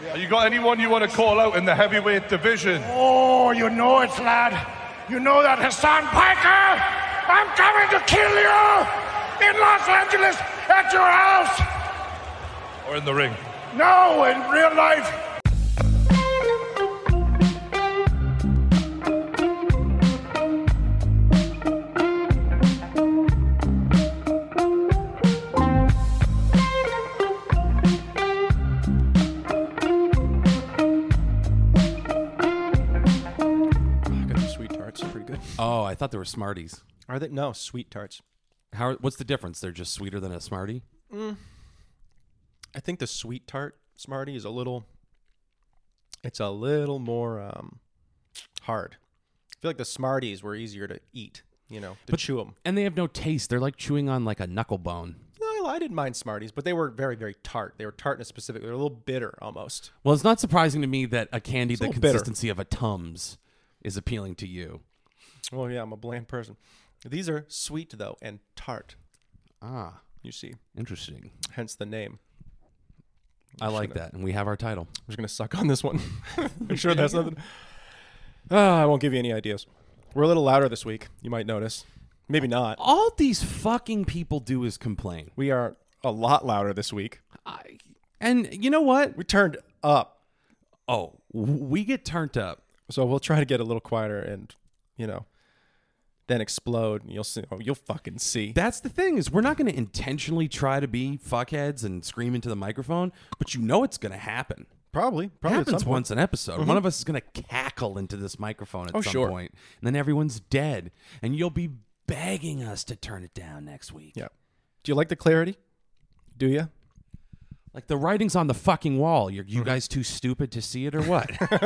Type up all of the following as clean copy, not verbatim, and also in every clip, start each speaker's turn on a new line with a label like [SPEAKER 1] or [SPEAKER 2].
[SPEAKER 1] You got anyone you want to call out in the heavyweight division?
[SPEAKER 2] Oh, you know it, lad. You know that Hassan Piker? I'm coming to kill you in Los Angeles at your house.
[SPEAKER 1] Or in the ring?
[SPEAKER 2] No, in real life.
[SPEAKER 3] Oh, I thought they were Smarties.
[SPEAKER 4] Are they? No, sweet tarts.
[SPEAKER 3] What's the difference? They're just sweeter than a Smartie?
[SPEAKER 4] I think the sweet tart Smartie is a little more hard. I feel like the Smarties were easier to eat, to chew them.
[SPEAKER 3] And they have no taste. They're like chewing on like a knuckle bone.
[SPEAKER 4] No, I didn't mind Smarties, but they were very, very tart. They were tart in a specific. They were a little bitter almost.
[SPEAKER 3] Well, it's not surprising to me that a candy
[SPEAKER 4] It's
[SPEAKER 3] the
[SPEAKER 4] a little bitter.
[SPEAKER 3] consistency of a Tums is appealing to you.
[SPEAKER 4] Well, yeah, I'm a bland person. These are sweet, though, and tart.
[SPEAKER 3] Ah,
[SPEAKER 4] You see.
[SPEAKER 3] interesting.
[SPEAKER 4] Hence the name.
[SPEAKER 3] I like that. And we have our title.
[SPEAKER 4] I'm just going to suck on this one. I'm sure that's nothing. I won't give you any ideas. We're a little louder this week, you might notice. Maybe not.
[SPEAKER 3] All these fucking people do is complain.
[SPEAKER 4] We are a lot louder this week.
[SPEAKER 3] And you know what?
[SPEAKER 4] We turned up.
[SPEAKER 3] Oh, we get turned up.
[SPEAKER 4] So we'll try to get a little quieter and, then explode. And you'll see. Oh, you'll fucking see.
[SPEAKER 3] That's the thing is we're not going to intentionally try to be fuckheads and scream into the microphone, but it's going to happen.
[SPEAKER 4] Probably
[SPEAKER 3] It happens once an episode.
[SPEAKER 4] Mm-hmm.
[SPEAKER 3] One of us is going to cackle into this microphone at some
[SPEAKER 4] sure.
[SPEAKER 3] point, and then everyone's dead, and you'll be begging us to turn it down next week.
[SPEAKER 4] Yeah. Do you like the clarity? Do you?
[SPEAKER 3] Like the writing's on the fucking wall. You guys too stupid to see it or what?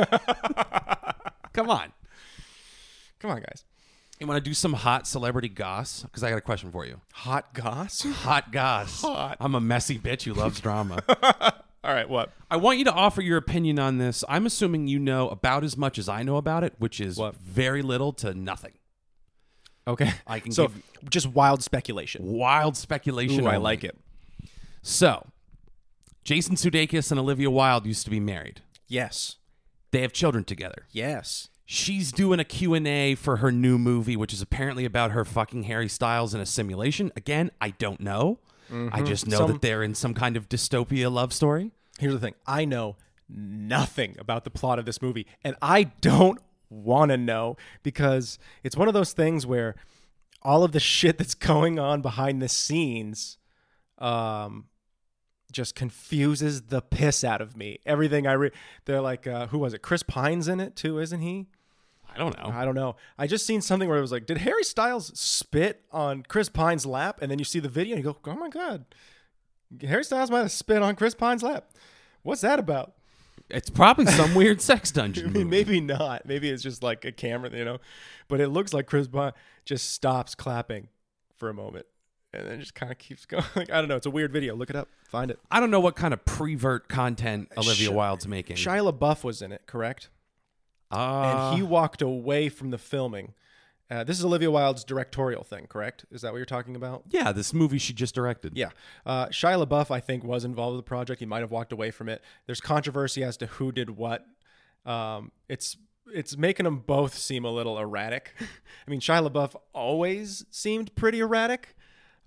[SPEAKER 3] Come on.
[SPEAKER 4] Come on, guys.
[SPEAKER 3] You want to do some hot celebrity goss? Because I got a question for you.
[SPEAKER 4] Hot goss?
[SPEAKER 3] Hot goss.
[SPEAKER 4] Hot.
[SPEAKER 3] I'm a messy bitch who loves drama.
[SPEAKER 4] All right, what?
[SPEAKER 3] I want you to offer your opinion on this. I'm assuming you know about as much as I know about it, which is very little to nothing.
[SPEAKER 4] Okay.
[SPEAKER 3] I can
[SPEAKER 4] so
[SPEAKER 3] give
[SPEAKER 4] just wild speculation.
[SPEAKER 3] Wild speculation.
[SPEAKER 4] Ooh, I
[SPEAKER 3] only.
[SPEAKER 4] like it.
[SPEAKER 3] So, Jason Sudeikis and Olivia Wilde used to be married.
[SPEAKER 4] Yes.
[SPEAKER 3] They have children together.
[SPEAKER 4] Yes.
[SPEAKER 3] She's doing a Q&A for her new movie, which is apparently about her fucking Harry Styles in a simulation. Again, I don't know. I just know that they're in some kind of dystopia love story.
[SPEAKER 4] Here's the thing. I know nothing about the plot of this movie, and I don't want to know because it's one of those things where all of the shit that's going on behind the scenes just confuses the piss out of me. Everything they're like, who was it? Chris Pine's in it too, isn't he?
[SPEAKER 3] I don't know.
[SPEAKER 4] I just seen something where it was like, did Harry Styles spit on Chris Pine's lap? And then you see the video and you go, oh my God, Harry Styles might have spit on Chris Pine's lap. What's that about?
[SPEAKER 3] It's probably some weird sex dungeon movie.
[SPEAKER 4] Maybe not. Maybe it's just like a camera, But it looks like Chris Pine just stops clapping for a moment and then just kind of keeps going. Like, I don't know. It's a weird video. Look it up. Find it.
[SPEAKER 3] I don't know what kind of prevert content Olivia Wilde's making.
[SPEAKER 4] Shia LaBeouf was in it, correct? And he walked away from the filming. This is Olivia Wilde's directorial thing, correct? Is that what you're talking about?
[SPEAKER 3] Yeah, this movie she just directed.
[SPEAKER 4] Yeah. Shia LaBeouf, I think, was involved with the project. He might have walked away from it. There's controversy as to who did what. It's making them both seem a little erratic. I mean, Shia LaBeouf always seemed pretty erratic.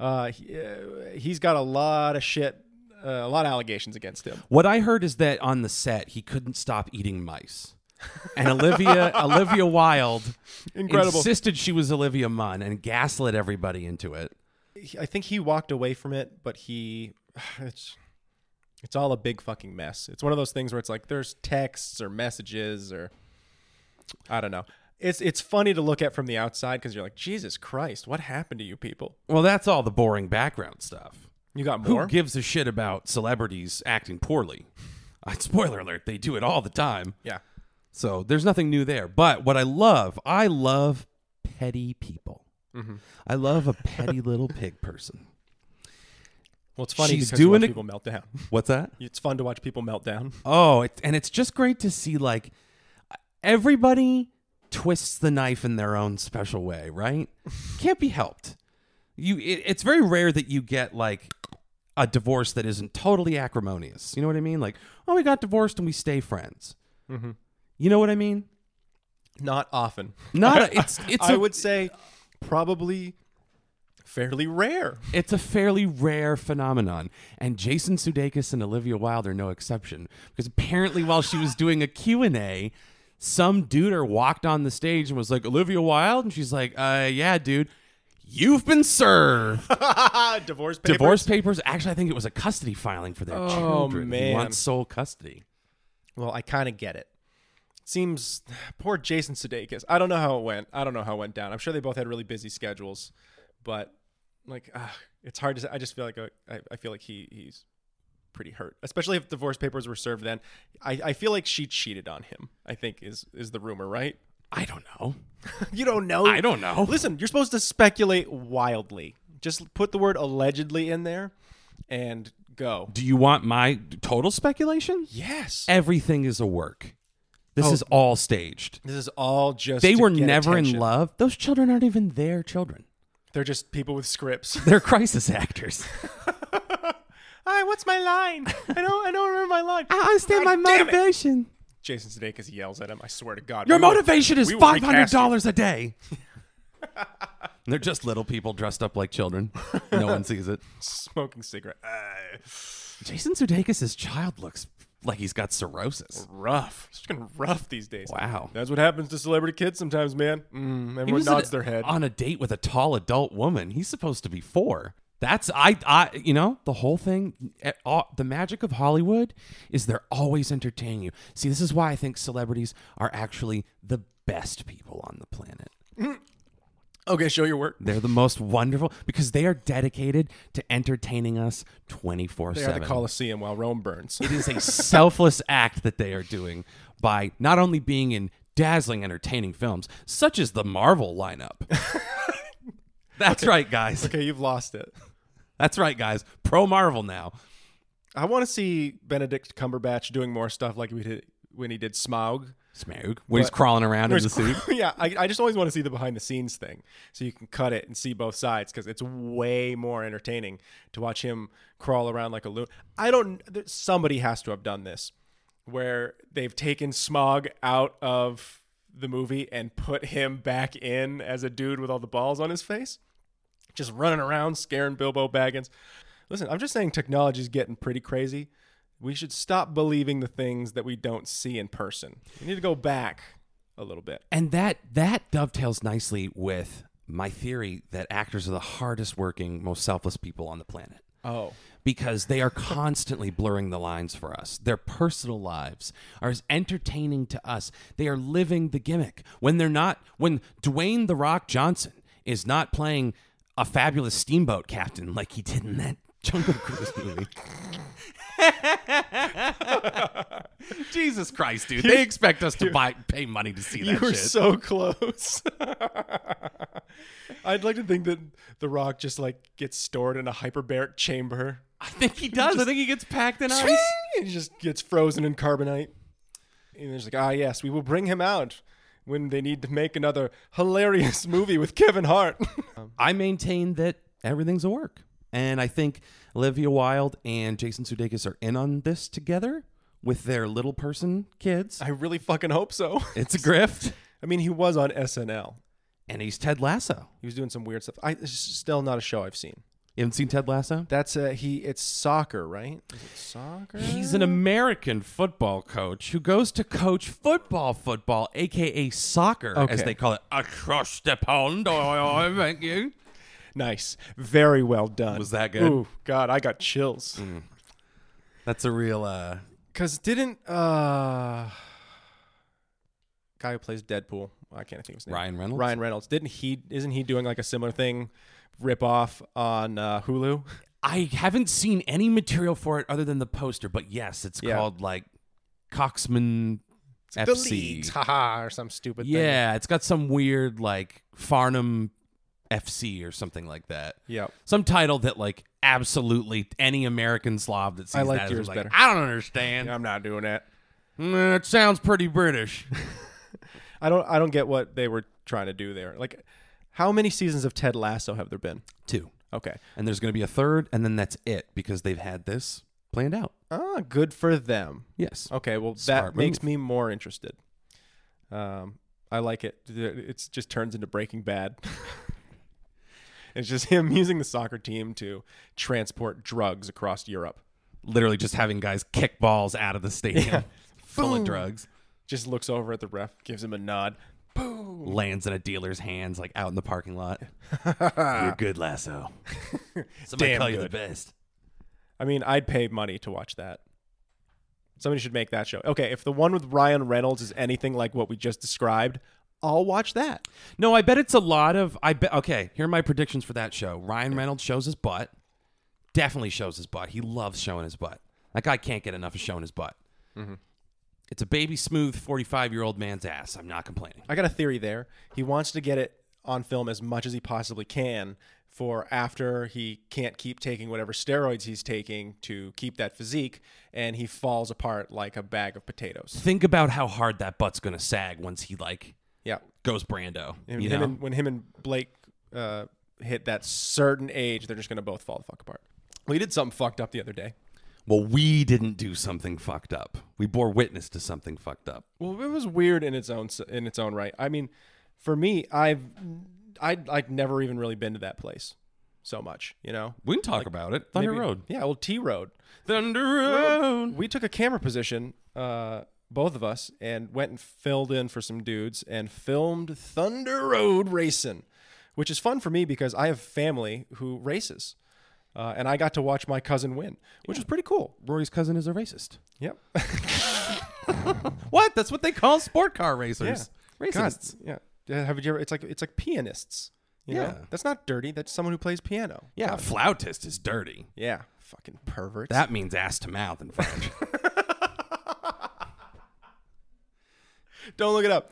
[SPEAKER 4] He's got a lot of shit, a lot of allegations against him.
[SPEAKER 3] What I heard is that on the set, he couldn't stop eating mice. And Olivia Wilde insisted she was Olivia Munn and gaslit everybody into it.
[SPEAKER 4] I think he walked away from it, but it's all a big fucking mess. It's one of those things where it's like there's texts or messages or I don't know. It's funny to look at from the outside because you're like, Jesus Christ, what happened to you people?
[SPEAKER 3] Well, that's all the boring background stuff.
[SPEAKER 4] You got more?
[SPEAKER 3] Who gives a shit about celebrities acting poorly? Spoiler alert, they do it all the time.
[SPEAKER 4] Yeah.
[SPEAKER 3] So there's nothing new there. But what I love petty people. Mm-hmm. I love a petty little pig person.
[SPEAKER 4] Well, it's funny
[SPEAKER 3] She's
[SPEAKER 4] because you watch
[SPEAKER 3] doing
[SPEAKER 4] people melt down.
[SPEAKER 3] What's that?
[SPEAKER 4] It's fun to watch people melt down.
[SPEAKER 3] Oh, it's just great to see, like, everybody twists the knife in their own special way, right? Can't be helped. It's very rare that you get, like, a divorce that isn't totally acrimonious. You know what I mean? Like, oh, we got divorced and we stay friends.
[SPEAKER 4] Mm-hmm.
[SPEAKER 3] You know what I mean?
[SPEAKER 4] Not often.
[SPEAKER 3] It's
[SPEAKER 4] I would say probably fairly rare.
[SPEAKER 3] It's a fairly rare phenomenon, and Jason Sudeikis and Olivia Wilde are no exception, because apparently while she was doing a Q&A, some duder walked on the stage and was like, Olivia Wilde? And she's like, yeah, dude, you've been served.
[SPEAKER 4] Divorce papers?
[SPEAKER 3] Divorce papers. Actually, I think it was a custody filing for their children.
[SPEAKER 4] Man.
[SPEAKER 3] He wants sole custody.
[SPEAKER 4] Well, I kind of get it. Seems poor Jason Sudeikis. I don't know how it went. I don't know how it went down. I'm sure they both had really busy schedules, but like, it's hard to say. I just feel like I feel like he's pretty hurt, especially if divorce papers were served then. I feel like she cheated on him, I think is the rumor, right?
[SPEAKER 3] I don't know.
[SPEAKER 4] You don't know?
[SPEAKER 3] I don't know.
[SPEAKER 4] Listen, you're supposed to speculate wildly. Just put the word allegedly in there and go.
[SPEAKER 3] Do you want my total speculation?
[SPEAKER 4] Yes.
[SPEAKER 3] Everything is a work. This is all staged.
[SPEAKER 4] This is all just
[SPEAKER 3] They
[SPEAKER 4] to
[SPEAKER 3] were
[SPEAKER 4] get
[SPEAKER 3] never
[SPEAKER 4] attention.
[SPEAKER 3] in love. Those children aren't even their children.
[SPEAKER 4] They're just people with scripts.
[SPEAKER 3] They're crisis actors.
[SPEAKER 4] Hi, what's my line? I don't remember my line.
[SPEAKER 3] I understand
[SPEAKER 4] God
[SPEAKER 3] my
[SPEAKER 4] damn it.
[SPEAKER 3] motivation.
[SPEAKER 4] Jason Sudeikis yells at him. I swear to God.
[SPEAKER 3] Your
[SPEAKER 4] We will-
[SPEAKER 3] motivation is
[SPEAKER 4] we will recast you.
[SPEAKER 3] $500 a day. They're just little people dressed up like children. No one sees it.
[SPEAKER 4] Smoking cigarette.
[SPEAKER 3] Jason Sudeikis' child looks like he's got cirrhosis.
[SPEAKER 4] Rough. It's getting rough these days.
[SPEAKER 3] Wow.
[SPEAKER 4] That's what happens to celebrity kids sometimes, man.
[SPEAKER 3] He
[SPEAKER 4] Everyone
[SPEAKER 3] was
[SPEAKER 4] nods their head.
[SPEAKER 3] on a date with a tall adult woman. He's supposed to be 4. That's the whole thing. The magic of Hollywood is they're always entertaining you. See, this is why I think celebrities are actually the best people on the planet.
[SPEAKER 4] Okay, show your work.
[SPEAKER 3] They're the most wonderful because they are dedicated to entertaining us 24/7.
[SPEAKER 4] They are the Coliseum while Rome burns.
[SPEAKER 3] It is a selfless act that they are doing by not only being in dazzling, entertaining films, such as the Marvel lineup. That's right, guys.
[SPEAKER 4] Okay, you've lost it.
[SPEAKER 3] That's right, guys. Pro Marvel now.
[SPEAKER 4] I want to see Benedict Cumberbatch doing more stuff like we did when he did Smaug.
[SPEAKER 3] Smaug. When he's crawling around in the suit.
[SPEAKER 4] Yeah, I just always want to see the behind the scenes thing so you can cut it and see both sides because it's way more entertaining to watch him crawl around like a loon. Somebody has to have done this where they've taken Smaug out of the movie and put him back in as a dude with all the balls on his face, just running around scaring Bilbo Baggins. Listen, I'm just saying technology's getting pretty crazy. We should stop believing the things that we don't see in person. We need to go back a little bit.
[SPEAKER 3] And that dovetails nicely with my theory that actors are the hardest working, most selfless people on the planet.
[SPEAKER 4] Oh.
[SPEAKER 3] Because they are constantly blurring the lines for us. Their personal lives are as entertaining to us. They are living the gimmick. When Dwayne "The Rock" Johnson is not playing a fabulous steamboat captain like he did in that Jungle Cruise movie. Jesus Christ, dude. They expect us to pay money to see that
[SPEAKER 4] You were
[SPEAKER 3] shit.
[SPEAKER 4] so close. I'd like to think that The Rock just like gets stored in a hyperbaric chamber.
[SPEAKER 3] I think he does. I think he gets packed in ice.
[SPEAKER 4] And he just gets frozen in carbonite. And there's like, yes, we will bring him out when they need to make another hilarious movie with Kevin Hart.
[SPEAKER 3] I maintain that everything's a work. And I think Olivia Wilde and Jason Sudeikis are in on this together with their little person kids.
[SPEAKER 4] I really fucking hope so.
[SPEAKER 3] It's a grift.
[SPEAKER 4] I mean, he was on SNL.
[SPEAKER 3] And he's Ted Lasso.
[SPEAKER 4] He was doing some weird stuff. It's still not a show I've seen.
[SPEAKER 3] You haven't seen Ted Lasso?
[SPEAKER 4] That's it's soccer, right? Is it soccer?
[SPEAKER 3] He's an American football coach who goes to coach football, a.k.a. soccer, as
[SPEAKER 4] Okay.
[SPEAKER 3] they call it, across the pond. Oh, thank you.
[SPEAKER 4] Nice. Very well done.
[SPEAKER 3] Was that good?
[SPEAKER 4] Ooh, God, I got chills.
[SPEAKER 3] That's a real...
[SPEAKER 4] Because didn't... guy who plays Deadpool, I can't think of his name.
[SPEAKER 3] Ryan Reynolds?
[SPEAKER 4] Ryan Reynolds. Isn't he doing like a similar thing, rip off on Hulu?
[SPEAKER 3] I haven't seen any material for it other than the poster, but yes, it's
[SPEAKER 4] Yeah.
[SPEAKER 3] called like Coxman
[SPEAKER 4] The
[SPEAKER 3] FC.
[SPEAKER 4] Leagues, haha, or some stupid thing.
[SPEAKER 3] Yeah, it's got some weird like Farnham FC or something like that.
[SPEAKER 4] Yep.
[SPEAKER 3] Some title that like absolutely any American Slav that sees
[SPEAKER 4] I liked
[SPEAKER 3] that is
[SPEAKER 4] yours
[SPEAKER 3] like,
[SPEAKER 4] better.
[SPEAKER 3] I don't understand.
[SPEAKER 4] I'm not doing that.
[SPEAKER 3] It sounds pretty British.
[SPEAKER 4] I don't get what they were trying to do there. Like, how many seasons of Ted Lasso have there been?
[SPEAKER 3] 2.
[SPEAKER 4] Okay.
[SPEAKER 3] And there's going to be a third, and then that's it because they've had this planned out.
[SPEAKER 4] Ah, good for them.
[SPEAKER 3] Yes.
[SPEAKER 4] Okay, well,
[SPEAKER 3] Smart
[SPEAKER 4] that makes
[SPEAKER 3] move.
[SPEAKER 4] me more interested. I like it. It just turns into Breaking Bad. It's just him using the soccer team to transport drugs across Europe.
[SPEAKER 3] Literally just having guys kick balls out of the stadium full
[SPEAKER 4] Boom.
[SPEAKER 3] of drugs.
[SPEAKER 4] Just looks over at the ref, gives him a nod. Boom.
[SPEAKER 3] Lands in a dealer's hands, like out in the parking lot. You're good, Lasso. Somebody
[SPEAKER 4] Damn
[SPEAKER 3] call you the
[SPEAKER 4] good.
[SPEAKER 3] best.
[SPEAKER 4] I mean, I'd pay money to watch that. Somebody should make that show. Okay, if the one with Ryan Reynolds is anything like what we just described, I'll watch that.
[SPEAKER 3] No, I bet it's a lot of. Okay, here are my predictions for that show. Ryan Reynolds shows his butt. Definitely shows his butt. He loves showing his butt. That guy can't get enough of showing his butt.
[SPEAKER 4] Mm-hmm.
[SPEAKER 3] It's a baby smooth 45-year-old man's ass. I'm not complaining.
[SPEAKER 4] I got a theory there. He wants to get it on film as much as he possibly can for after he can't keep taking whatever steroids he's taking to keep that physique, and he falls apart like a bag of potatoes.
[SPEAKER 3] Think about how hard that butt's gonna sag once he
[SPEAKER 4] Yeah.
[SPEAKER 3] goes Brando.
[SPEAKER 4] And
[SPEAKER 3] You know?
[SPEAKER 4] when him and Blake hit that certain age, they're just going to both fall the fuck apart. We did something fucked up the other day.
[SPEAKER 3] Well, we didn't do something fucked up. We bore witness to something fucked up.
[SPEAKER 4] Well, it was weird in its own right. I mean, for me, I'd like never even really been to that place so much, you know?
[SPEAKER 3] We can talk about it. Thunder
[SPEAKER 4] Maybe-
[SPEAKER 3] Road.
[SPEAKER 4] Yeah, well, T Road.
[SPEAKER 3] Thunder Road.
[SPEAKER 4] We took a camera position, both of us, and went and filled in for some dudes and filmed Thunder Road racing, which is fun for me because I have family who races. And I got to watch my cousin win, which was pretty cool.
[SPEAKER 3] Rory's cousin is a racist.
[SPEAKER 4] Yep.
[SPEAKER 3] What? That's what they call sport car racers. Racists.
[SPEAKER 4] God, yeah. Have you ever? It's like pianists. You know?
[SPEAKER 3] Yeah.
[SPEAKER 4] That's not dirty. That's someone who plays piano.
[SPEAKER 3] Yeah, flautist is dirty.
[SPEAKER 4] Yeah. Fucking perverts.
[SPEAKER 3] That means ass to mouth in French.
[SPEAKER 4] Don't look it up.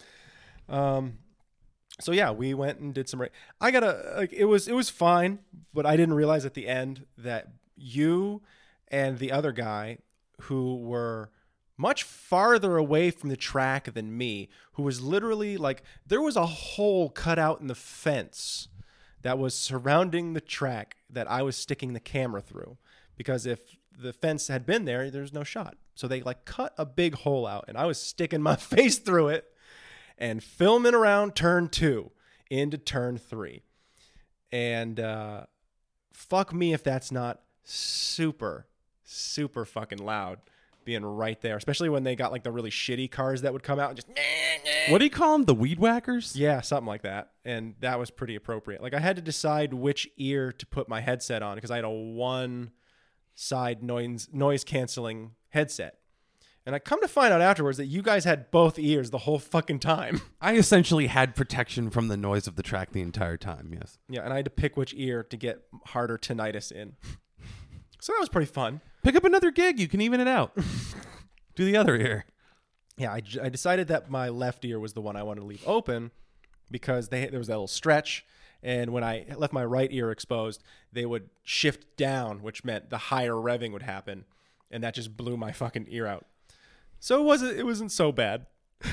[SPEAKER 4] So yeah, we went and did some. I gotta like it was fine, but I didn't realize at the end that you and the other guy who were much farther away from the track than me, who was literally like there was a hole cut out in the fence that was surrounding the track that I was sticking the camera through, because if the fence had been there, there's no shot. So they like cut a big hole out, and I was sticking my face through it and filming around turn 2 into turn 3. And fuck me if that's not super, super fucking loud being right there, especially when they got like the really shitty cars that would come out and just...
[SPEAKER 3] What do you call them? The weed whackers?
[SPEAKER 4] Yeah, something like that. And that was pretty appropriate. Like I had to decide which ear to put my headset on because I had a one side noise canceling headset. And I come to find out afterwards that you guys had both ears the whole fucking time.
[SPEAKER 3] I essentially had protection from the noise of the track the entire time, yes.
[SPEAKER 4] Yeah, and I had to pick which ear to get harder tinnitus in. So that was pretty fun.
[SPEAKER 3] Pick up another gig. You can even it out. Do the other ear.
[SPEAKER 4] Yeah, I decided that my left ear was the one I wanted to leave open because there was that little stretch. And when I left my right ear exposed, they would shift down, which meant the higher revving would happen. And that just blew my fucking ear out. So it wasn't so bad.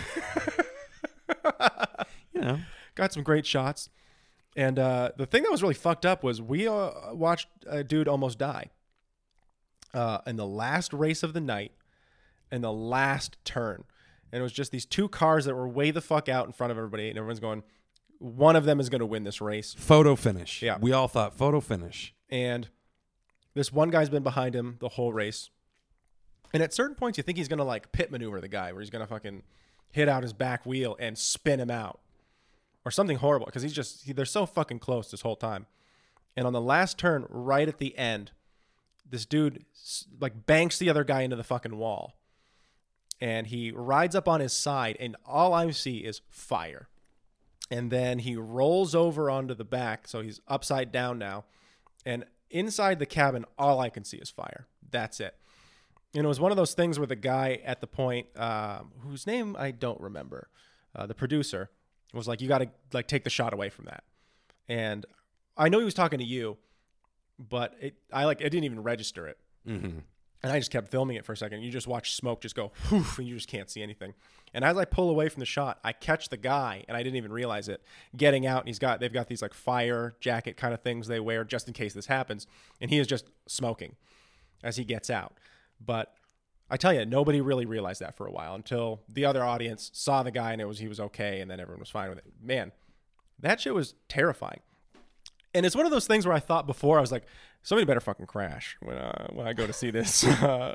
[SPEAKER 3] You know.
[SPEAKER 4] Got some great shots. And the thing that was really fucked up was we watched a dude almost die in the last race of the night in the last turn. And it was just these two cars that were way the fuck out in front of everybody. And everyone's going, one of them is going to win this race.
[SPEAKER 3] Photo finish.
[SPEAKER 4] Yeah.
[SPEAKER 3] We all thought photo finish.
[SPEAKER 4] And this one guy's been behind him the whole race. And at certain points, you think he's going to like pit maneuver the guy where he's going to fucking hit out his back wheel and spin him out or something horrible because they're so fucking close this whole time. And on the last turn, right at the end, this dude like banks the other guy into the fucking wall. And he rides up on his side and all I see is fire. And then he rolls over onto the back. So he's upside down now. And inside the cabin, all I can see is fire. That's it. And it was one of those things where the guy at the point, whose name I don't remember, the producer, was like, you got to like take the shot away from that. And I know he was talking to you, but I didn't even register it.
[SPEAKER 3] Mm-hmm.
[SPEAKER 4] And I just kept filming it for a second. You just watch smoke just go, whew, and you just can't see anything. And as I pull away from the shot, I catch the guy, and I didn't even realize it, getting out. And they've got these like fire jacket kind of things they wear just in case this happens. And he is just smoking as he gets out. But I tell you, nobody really realized that for a while until the other audience saw the guy and he was okay, and then everyone was fine with it. Man, that shit was terrifying. And it's one of those things where I thought before, I was like, somebody better fucking crash when I go to see this.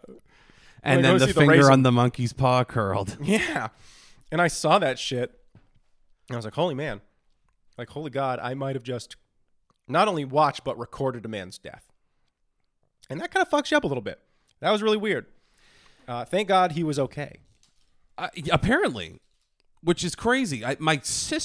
[SPEAKER 3] And then the finger on the monkey's paw curled.
[SPEAKER 4] Yeah. And I saw that shit. And I was like, holy man. Like, holy God, I might have just not only watched, but recorded a man's death. And that kind of fucks you up a little bit. That was really weird. Thank God he was okay.
[SPEAKER 3] Apparently, which is crazy. My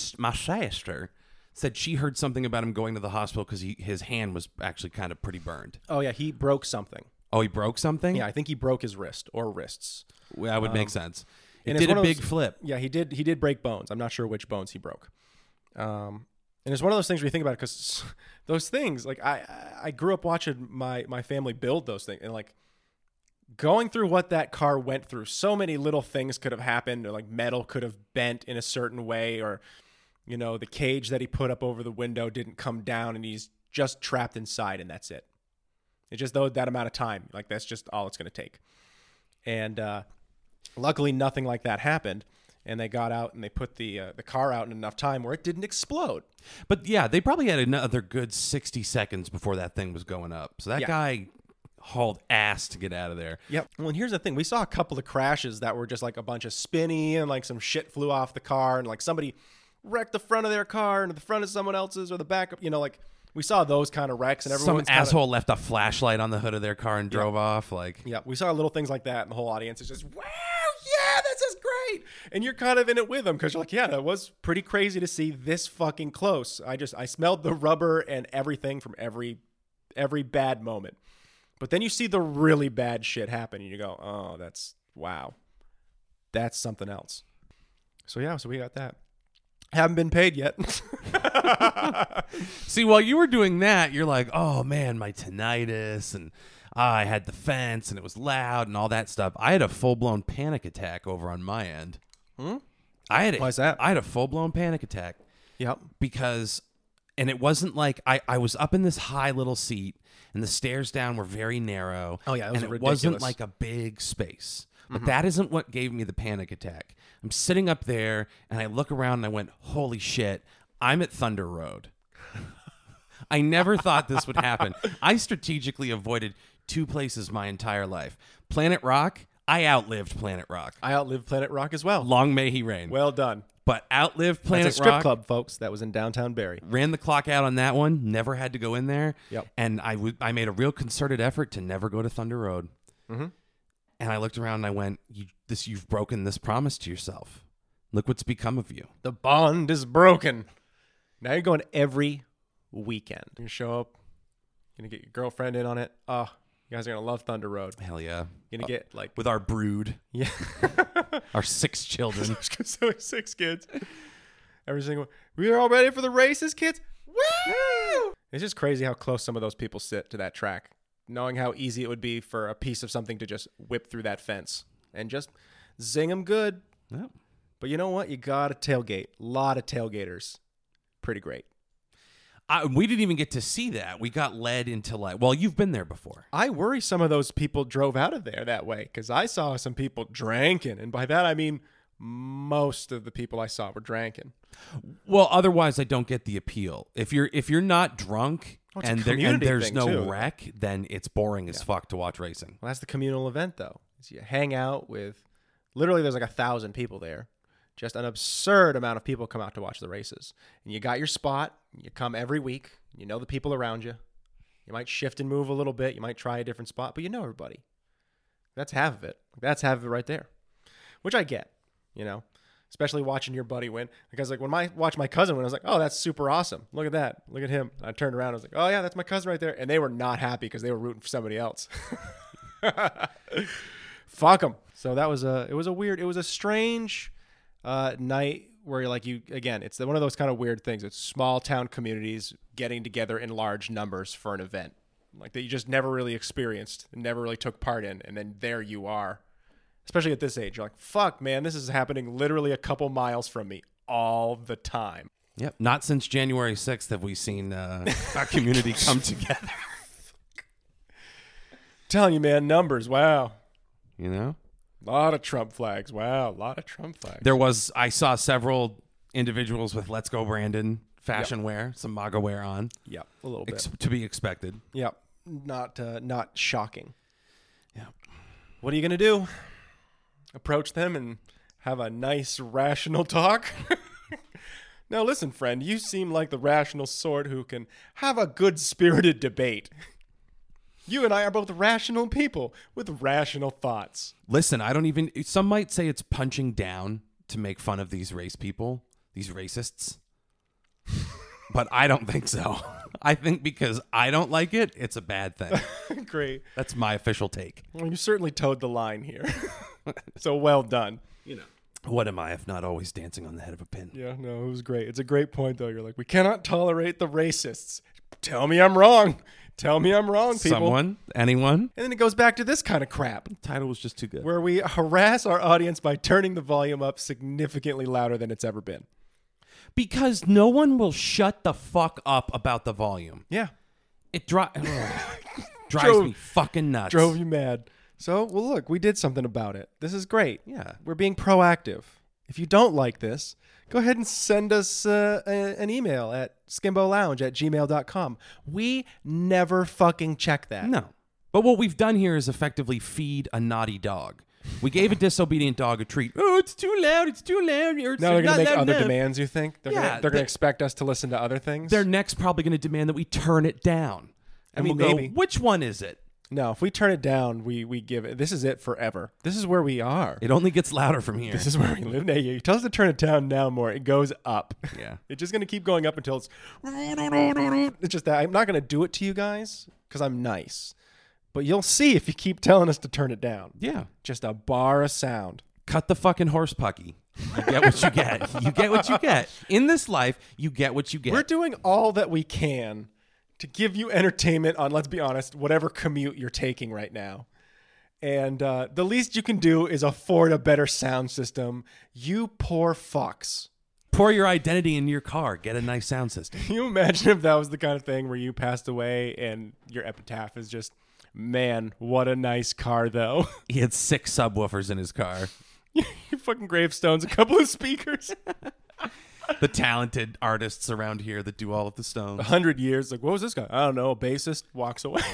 [SPEAKER 3] sister said she heard something about him going to the hospital because his hand was actually kind of pretty burned.
[SPEAKER 4] Oh, yeah. He broke something.
[SPEAKER 3] Oh, he broke something?
[SPEAKER 4] Yeah, I think he broke his wrist or wrists.
[SPEAKER 3] Well, that would make sense. It
[SPEAKER 4] and
[SPEAKER 3] did a big flip.
[SPEAKER 4] Yeah, he did break bones. I'm not sure which bones he broke. And it's one of those things where you think about it because those things, like I grew up watching my family build those things, and like going through what that car went through, so many little things could have happened, or like metal could have bent in a certain way, or you know, the cage that he put up over the window didn't come down and he's just trapped inside, and that's it. It's just that amount of time. Like, that's just all it's going to take. And luckily, nothing like that happened. And they got out and they put the car out in enough time where it didn't explode.
[SPEAKER 3] But yeah, they probably had another good 60 seconds before that thing was going up. So that guy hauled ass to get out of there.
[SPEAKER 4] Yep. Well, and here's the thing. We saw a couple of crashes that were just like a bunch of spinny and like some shit flew off the car and like somebody wrecked the front of their car into the front of someone else's or the back of, you know, like we saw those kind of wrecks and everyone.
[SPEAKER 3] Some asshole left a flashlight on the hood of their car and drove off. Like,
[SPEAKER 4] yeah, we saw little things like that, and the whole audience is just, wow, yeah, this is great. And you're kind of in it with them because you're like, yeah, that was pretty crazy to see this fucking close. I smelled the rubber and everything from every bad moment. But then you see the really bad shit happen, and you go, oh, wow, that's something else. So yeah, so we got that. Haven't been paid yet.
[SPEAKER 3] See, while you were doing that, you're like, oh man, my tinnitus, and I had the fence and it was loud and all that stuff. I had a full-blown panic attack over on my end.
[SPEAKER 4] Why is that?
[SPEAKER 3] I had a full-blown panic attack.
[SPEAKER 4] Yep.
[SPEAKER 3] Because, and it wasn't like, I was up in this high little seat and the stairs down were very narrow.
[SPEAKER 4] Oh yeah, it was
[SPEAKER 3] and it
[SPEAKER 4] ridiculous.
[SPEAKER 3] wasn't like a big space. But that isn't what gave me the panic attack. I'm sitting up there, and I look around, and I went, holy shit, I'm at Thunder Road. I never thought this would happen. I strategically avoided two places my entire life. Planet Rock, I outlived Planet Rock.
[SPEAKER 4] I outlived Planet Rock as well.
[SPEAKER 3] Long may he reign.
[SPEAKER 4] Well done.
[SPEAKER 3] But outlived Planet Rock.
[SPEAKER 4] That's a strip club, folks, that was in downtown Barrie.
[SPEAKER 3] Ran the clock out on that one, never had to go in there.
[SPEAKER 4] Yep.
[SPEAKER 3] And I made a real concerted effort to never go to Thunder Road.
[SPEAKER 4] Mm-hmm.
[SPEAKER 3] And I looked around and I went, you've broken this promise to yourself. Look what's become of you.
[SPEAKER 4] The bond is broken. Now you're going every weekend. You're going to show up. You're going to get your girlfriend in on it. Oh, you guys are going to love Thunder Road.
[SPEAKER 3] Hell yeah.
[SPEAKER 4] You're going to get like...
[SPEAKER 3] With our brood.
[SPEAKER 4] Yeah.
[SPEAKER 3] Our 6 children.
[SPEAKER 4] So 6 kids. Every single... We're all ready for the races, kids? Woo! It's just crazy how close some of those people sit to that track. Knowing how easy it would be for a piece of something to just whip through that fence and just zing them good.
[SPEAKER 3] Yep.
[SPEAKER 4] But you know what? You got to tailgate. A lot of tailgaters. Pretty great.
[SPEAKER 3] We didn't even get to see that. We got led into like, well, you've been there before.
[SPEAKER 4] I worry some of those people drove out of there that way because I saw some people drinking. And by that, I mean most of the people I saw were drinking.
[SPEAKER 3] Well, otherwise, I don't get the appeal. If you're not drunk... And there's no wreck, then it's boring as fuck to watch racing.
[SPEAKER 4] Well, that's the communal event, though. Is you hang out with, literally there's like 1,000 people there. Just an absurd amount of people come out to watch the races. And you got your spot. You come every week. You know the people around you. You might shift and move a little bit. You might try a different spot, but you know everybody. That's half of it. That's half of it right there, which I get, you know. Especially watching your buddy win. Because like when I watched my cousin win, I was like, oh, that's super awesome. Look at that. Look at him. I turned around. I was like, oh, yeah, that's my cousin right there. And they were not happy because they were rooting for somebody else. Fuck them. So it was a strange night where you're like, again, it's one of those kind of weird things. It's small town communities getting together in large numbers for an event. like that you just never really experienced and never really took part in, and then there you are. Especially at this age, you're like, fuck, man, this is happening literally a couple miles from me all the time.
[SPEAKER 3] Yep. Not since January 6th have we seen our community come together.
[SPEAKER 4] Telling you, man, numbers, wow.
[SPEAKER 3] You know?
[SPEAKER 4] A lot of Trump flags. Wow, a lot of Trump flags.
[SPEAKER 3] I saw several individuals with Let's Go Brandon fashion wear, some MAGA wear on.
[SPEAKER 4] Yep, a little bit.
[SPEAKER 3] To be expected.
[SPEAKER 4] Yep, not shocking.
[SPEAKER 3] Yeah.
[SPEAKER 4] What are you going to do? Approach them and have a nice, rational talk? Now, listen, friend, you seem like the rational sort who can have a good-spirited debate. You and I are both rational people with rational thoughts.
[SPEAKER 3] Listen, some might say it's punching down to make fun of these race people, these racists. But I don't think so. I think because I don't like it, it's a bad thing.
[SPEAKER 4] Great.
[SPEAKER 3] That's my official take.
[SPEAKER 4] Well, you certainly towed the line here. So well done.
[SPEAKER 3] You know. What am I if not always dancing on the head of a pin?
[SPEAKER 4] Yeah, no, it was great. It's a great point, though. You're like, we cannot tolerate the racists. Tell me I'm wrong. Tell me I'm wrong, people.
[SPEAKER 3] Someone? Anyone?
[SPEAKER 4] And then it goes back to this kind of crap.
[SPEAKER 3] The title was just too good.
[SPEAKER 4] Where we harass our audience by turning the volume up significantly louder than it's ever been.
[SPEAKER 3] Because no one will shut the fuck up about the volume.
[SPEAKER 4] Yeah.
[SPEAKER 3] It drives me fucking nuts.
[SPEAKER 4] Drove you mad. So, well, look, we did something about it. This is great.
[SPEAKER 3] Yeah.
[SPEAKER 4] We're being proactive. If you don't like this, go ahead and send us an email at skimbolounge@gmail.com. We never fucking check that.
[SPEAKER 3] No. But what we've done here is effectively feed a naughty dog. We gave a disobedient dog a treat. Oh, it's too loud. It's too loud. Or it's
[SPEAKER 4] Now they're going
[SPEAKER 3] not
[SPEAKER 4] to make
[SPEAKER 3] loud
[SPEAKER 4] other
[SPEAKER 3] enough.
[SPEAKER 4] demands, you think? They're going to expect us to listen to other things?
[SPEAKER 3] They're next probably going to demand that we turn it down. And
[SPEAKER 4] mean,
[SPEAKER 3] we'll go,
[SPEAKER 4] maybe.
[SPEAKER 3] which one is it?
[SPEAKER 4] No, if we turn it down, we give it. This is it forever. This is where we are.
[SPEAKER 3] It only gets louder from here.
[SPEAKER 4] This is where we live. Now, you tell us to turn it down now more. It goes up.
[SPEAKER 3] Yeah.
[SPEAKER 4] It's just going to keep going up until it's just that. I'm not going to do it to you guys because I'm nice. But you'll see if you keep telling us to turn it down.
[SPEAKER 3] Yeah.
[SPEAKER 4] Just a bar of sound.
[SPEAKER 3] Cut the fucking horse pucky. You get what you get. You get what you get. In this life, you get what you get.
[SPEAKER 4] We're doing all that we can to give you entertainment on, let's be honest, whatever commute you're taking right now. And the least you can do is afford a better sound system. You poor fucks.
[SPEAKER 3] Pour your identity in your car. Get a nice sound system.
[SPEAKER 4] Can you imagine if that was the kind of thing where you passed away and your epitaph is just, man, what a nice car, though.
[SPEAKER 3] He had 6 subwoofers in his car.
[SPEAKER 4] Your fucking gravestone's a couple of speakers.
[SPEAKER 3] The talented artists around here that do all of the stones.
[SPEAKER 4] 100 years. Like, what was this guy? I don't know. A bassist walks away.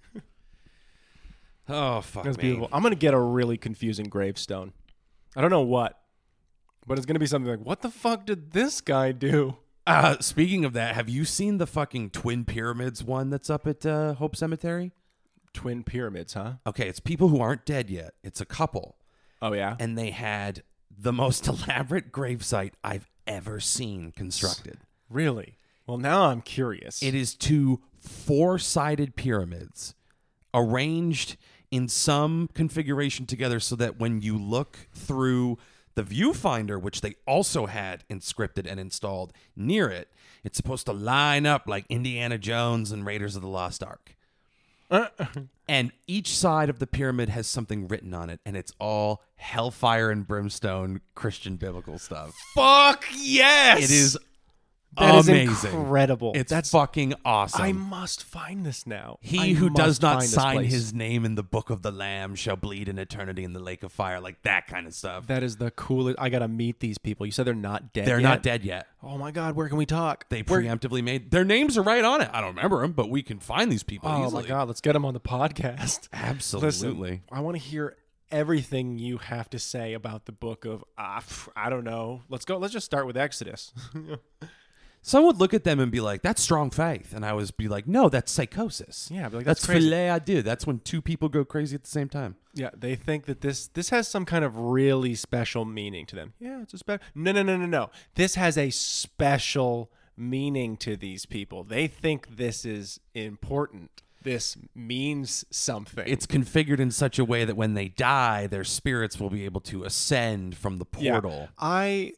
[SPEAKER 3] Oh, fuck
[SPEAKER 4] That's
[SPEAKER 3] me.
[SPEAKER 4] beautiful. I'm going to get a really confusing gravestone. I don't know what, but it's going to be something like, what the fuck did this guy do?
[SPEAKER 3] Speaking of that, have you seen the fucking Twin Pyramids one that's up at Hope Cemetery?
[SPEAKER 4] Twin pyramids, huh?
[SPEAKER 3] Okay, it's people who aren't dead yet. It's a couple.
[SPEAKER 4] Oh, yeah?
[SPEAKER 3] And they had the most elaborate gravesite I've ever seen constructed.
[SPEAKER 4] Really? Well, now I'm curious.
[SPEAKER 3] It is 2 4-sided pyramids arranged in some configuration together so that when you look through the viewfinder, which they also had inscripted and installed near it, it's supposed to line up like Indiana Jones and Raiders of the Lost Ark. And each side of the pyramid has something written on it, and it's all hellfire and brimstone Christian biblical stuff.
[SPEAKER 4] Fuck yes!
[SPEAKER 3] It is
[SPEAKER 4] That is
[SPEAKER 3] amazing.
[SPEAKER 4] incredible.
[SPEAKER 3] It's fucking awesome.
[SPEAKER 4] I must find this now.
[SPEAKER 3] He who does not sign his name in the book of the Lamb shall bleed in eternity in the lake of fire, like that kind of stuff.
[SPEAKER 4] That is the coolest. I got to meet these people. You said they're not dead
[SPEAKER 3] They're
[SPEAKER 4] yet?
[SPEAKER 3] not dead yet.
[SPEAKER 4] Oh my God, where can we talk?
[SPEAKER 3] They preemptively made their names are right on it. I don't remember them, but we can find these people
[SPEAKER 4] Oh
[SPEAKER 3] easily.
[SPEAKER 4] my God, let's get them on the podcast.
[SPEAKER 3] Absolutely.
[SPEAKER 4] Listen, I want to hear everything you have to say about the book of, I don't know. Let's go. Let's just start with Exodus.
[SPEAKER 3] Some would look at them and be like, that's strong faith. And I would be like, no, that's psychosis.
[SPEAKER 4] Yeah, I'd be like,
[SPEAKER 3] that's
[SPEAKER 4] that's crazy.
[SPEAKER 3] filet à deux. That's when 2 people go crazy at the same time.
[SPEAKER 4] Yeah, they think that this has some kind of really special meaning to them. Yeah, it's a special. No. This has a special meaning to these people. They think this is important. This means something.
[SPEAKER 3] It's configured in such a way that when they die, their spirits will be able to ascend from the portal.
[SPEAKER 4] Yeah.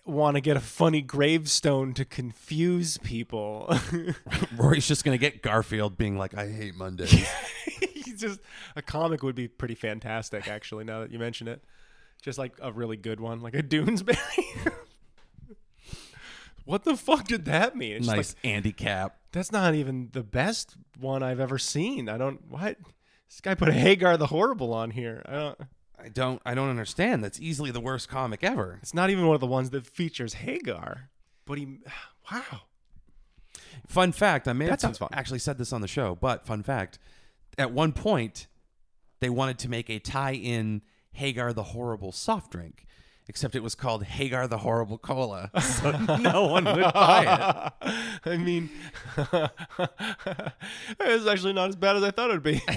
[SPEAKER 4] want to get a funny gravestone to confuse people.
[SPEAKER 3] Rory's just gonna get Garfield being like, "I hate Mondays."
[SPEAKER 4] He's just a comic would be pretty fantastic, actually. Now that you mention it, just like a really good one, like a Doonesbury. What the fuck did that mean? It's just
[SPEAKER 3] Nice
[SPEAKER 4] like,
[SPEAKER 3] Andy Cap.
[SPEAKER 4] that's not even the best one I've ever seen. What? This guy put Hagar the Horrible on here.
[SPEAKER 3] I don't understand. That's easily the worst comic ever.
[SPEAKER 4] It's not even one of the ones that features Hagar. But wow.
[SPEAKER 3] Fun fact, I may
[SPEAKER 4] That
[SPEAKER 3] have
[SPEAKER 4] sounds fun.
[SPEAKER 3] actually said this on the show, but fun fact, at one point, they wanted to make a tie-in Hagar the Horrible soft drink, except it was called Hagar the Horrible Cola, so no one would buy it.
[SPEAKER 4] I mean, it's actually not as bad as I thought it would be.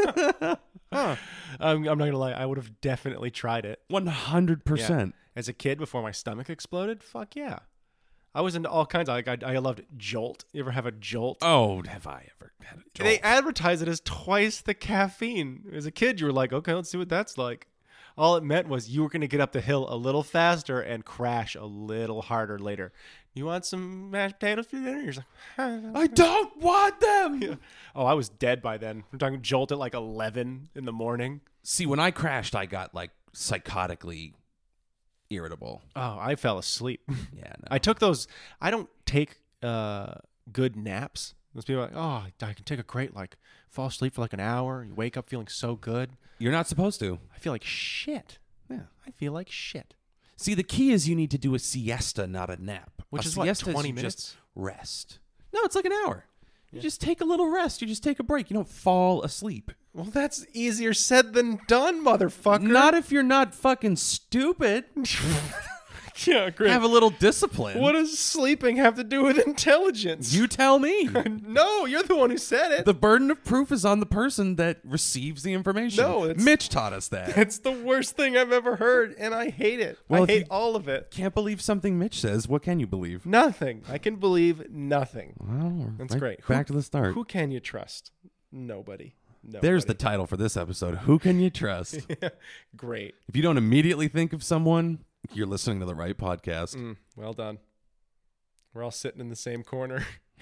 [SPEAKER 4] I'm not going to lie. I would have definitely tried it.
[SPEAKER 3] 100%.
[SPEAKER 4] As a kid before my stomach exploded, fuck yeah. I was into all kinds of, like, I loved Jolt. You ever have a Jolt?
[SPEAKER 3] Oh, have I ever had a Jolt?
[SPEAKER 4] They advertise it as twice the caffeine. As a kid, you were like, okay, let's see what that's like. All it meant was you were going to get up the hill a little faster and crash a little harder later. You want some mashed potatoes for dinner? You're just like,
[SPEAKER 3] I don't want them.
[SPEAKER 4] yeah. Oh, I was dead by then. I'm talking Jolt at like 11 in the morning.
[SPEAKER 3] See, when I crashed, I got like psychotically irritable.
[SPEAKER 4] Oh, I fell asleep.
[SPEAKER 3] Yeah, no.
[SPEAKER 4] I took those. I don't take good naps. Those people are like, oh, I can take a great, like, fall asleep for like an hour. You wake up feeling so good.
[SPEAKER 3] You're not supposed to.
[SPEAKER 4] I feel like shit.
[SPEAKER 3] Yeah.
[SPEAKER 4] I feel like shit.
[SPEAKER 3] See, the key is you need to do a siesta, not a nap.
[SPEAKER 4] Which
[SPEAKER 3] A
[SPEAKER 4] is what,
[SPEAKER 3] siesta
[SPEAKER 4] 20
[SPEAKER 3] you
[SPEAKER 4] minutes?
[SPEAKER 3] Just rest. No, it's like an hour. You just take a little rest. You just take a break. You don't fall asleep.
[SPEAKER 4] Well, that's easier said than done, motherfucker.
[SPEAKER 3] Not if you're not fucking stupid.
[SPEAKER 4] Yeah, great.
[SPEAKER 3] Have a little discipline.
[SPEAKER 4] What does sleeping have to do with intelligence?
[SPEAKER 3] You tell me.
[SPEAKER 4] No, you're the one who said it.
[SPEAKER 3] The burden of proof is on the person that receives the information.
[SPEAKER 4] No, it's-
[SPEAKER 3] Mitch taught us that.
[SPEAKER 4] It's the worst thing I've ever heard, and I hate it.
[SPEAKER 3] Well,
[SPEAKER 4] I
[SPEAKER 3] if
[SPEAKER 4] hate
[SPEAKER 3] you-
[SPEAKER 4] all of it.
[SPEAKER 3] Can't believe something Mitch says. What can you believe?
[SPEAKER 4] Nothing. I can believe nothing.
[SPEAKER 3] Well,
[SPEAKER 4] That's
[SPEAKER 3] right
[SPEAKER 4] great.
[SPEAKER 3] Back to the start.
[SPEAKER 4] Who can you trust? Nobody.
[SPEAKER 3] There's the title for this episode. Who can you trust?
[SPEAKER 4] Great.
[SPEAKER 3] If you don't immediately think of someone, you're listening to the right podcast.
[SPEAKER 4] Well done. We're all sitting in the same corner.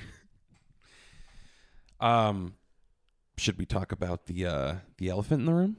[SPEAKER 3] Should we talk about the elephant in the room?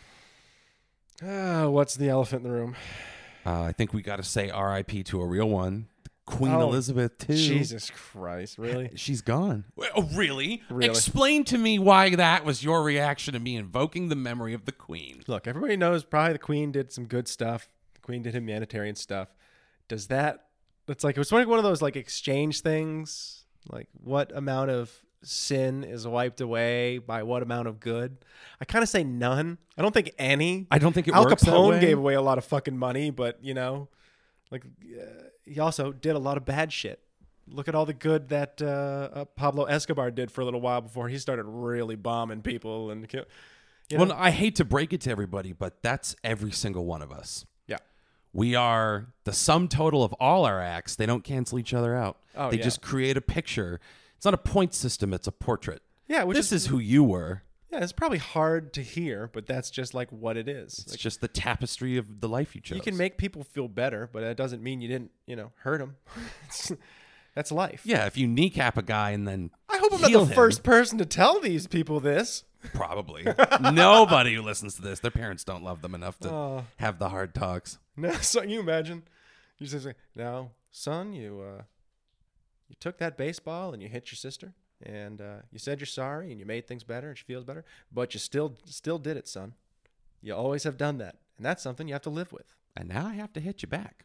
[SPEAKER 4] What's the elephant in the room?
[SPEAKER 3] I think we got to say R.I.P. to a real one, Queen
[SPEAKER 4] Oh,
[SPEAKER 3] Elizabeth II.
[SPEAKER 4] Jesus Christ, really?
[SPEAKER 3] She's gone. Oh, really?
[SPEAKER 4] Really?
[SPEAKER 3] Explain to me why that was your reaction to me invoking the memory of the Queen.
[SPEAKER 4] Look, everybody knows probably the Queen did some good stuff. The Queen did humanitarian stuff. It's like, it was like one of those like exchange things. Like, what amount of sin is wiped away by what amount of good? I kind of say none. I don't think any.
[SPEAKER 3] I don't think it
[SPEAKER 4] Al
[SPEAKER 3] works that
[SPEAKER 4] Capone
[SPEAKER 3] way.
[SPEAKER 4] gave away a lot of fucking money, but like he also did a lot of bad shit. Look at all the good that Pablo Escobar did for a little while before he started really bombing people and
[SPEAKER 3] Well, I hate to break it to everybody, but that's every single one of us.
[SPEAKER 4] Yeah.
[SPEAKER 3] We are the sum total of all our acts. They don't cancel each other out.
[SPEAKER 4] Oh,
[SPEAKER 3] They
[SPEAKER 4] yeah.
[SPEAKER 3] just create a picture. It's not a point system. It's a portrait.
[SPEAKER 4] Yeah, which
[SPEAKER 3] This is who you were.
[SPEAKER 4] Yeah, it's probably hard to hear, but that's just like what it is.
[SPEAKER 3] It's
[SPEAKER 4] Like,
[SPEAKER 3] just the tapestry of the life you chose.
[SPEAKER 4] you can make people feel better, but that doesn't mean you didn't, hurt them. That's life.
[SPEAKER 3] Yeah, if you kneecap a guy and then
[SPEAKER 4] I hope I'm not
[SPEAKER 3] heal
[SPEAKER 4] the
[SPEAKER 3] him,
[SPEAKER 4] first person to tell these people this.
[SPEAKER 3] Probably. Nobody who listens to this, their parents don't love them enough to
[SPEAKER 4] Oh.
[SPEAKER 3] have the hard talks.
[SPEAKER 4] No, so you imagine, you just say, "Now, son, you took that baseball and you hit your sister, and you said you're sorry and you made things better and she feels better, but you still did it, son. You always have done that, and that's something you have to live with.
[SPEAKER 3] And now I have to hit you back.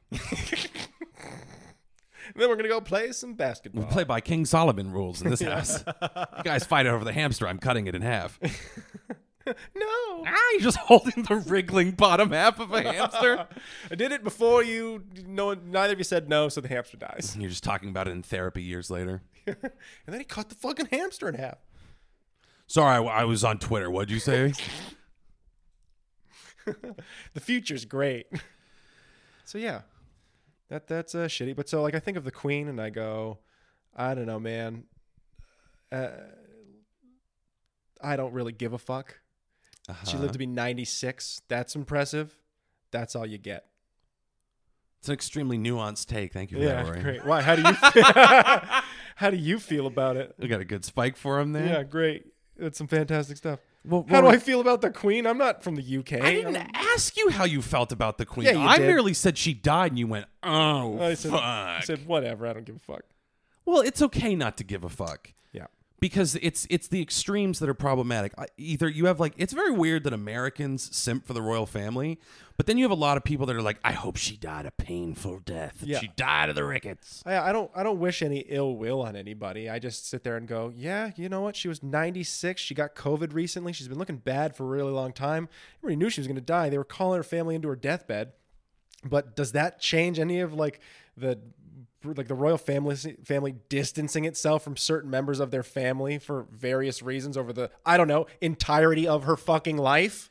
[SPEAKER 4] And then we're gonna go play some basketball.
[SPEAKER 3] We play by King Solomon rules in this house. You guys fight over the hamster. I'm cutting it in half.
[SPEAKER 4] No,
[SPEAKER 3] You're just holding the wriggling bottom half of a hamster.
[SPEAKER 4] I did it before you. No, neither of you said no, so the hamster dies.
[SPEAKER 3] You're just talking about it in therapy years later.
[SPEAKER 4] And then he cut the fucking hamster in half.
[SPEAKER 3] Sorry, I was on Twitter. What'd you say?
[SPEAKER 4] The future's great. So yeah, that's shitty. But so like I think of the Queen and I go, I don't know, man. I don't really give a fuck. She lived to be 96. That's impressive. That's all you get.
[SPEAKER 3] It's an extremely nuanced take. Thank you for that, Rory.
[SPEAKER 4] Great. Why? How do you feel about it?
[SPEAKER 3] We got a good spike for him there.
[SPEAKER 4] Yeah, great. That's some fantastic stuff.
[SPEAKER 3] Well,
[SPEAKER 4] how do I feel about the Queen? I'm not from the UK.
[SPEAKER 3] I didn't ask you how you felt about the Queen.
[SPEAKER 4] Yeah, you
[SPEAKER 3] I
[SPEAKER 4] did.
[SPEAKER 3] merely said she died, and you went, "Oh,
[SPEAKER 4] I
[SPEAKER 3] fuck."
[SPEAKER 4] said whatever. I don't give a fuck.
[SPEAKER 3] Well, it's okay not to give a fuck.
[SPEAKER 4] Yeah.
[SPEAKER 3] Because it's the extremes that are problematic. Either you have it's very weird that Americans simp for the royal family, but then you have a lot of people that are like, I hope she died a painful death.
[SPEAKER 4] Yeah.
[SPEAKER 3] She died of the rickets.
[SPEAKER 4] I don't wish any ill will on anybody. I just sit there and go, yeah, you know what? She was 96. She got COVID recently. She's been looking bad for a really long time. Everybody knew she was going to die. They were calling her family into her deathbed. But does that change any of the royal family distancing itself from certain members of their family for various reasons over the, I don't know, entirety of her fucking life?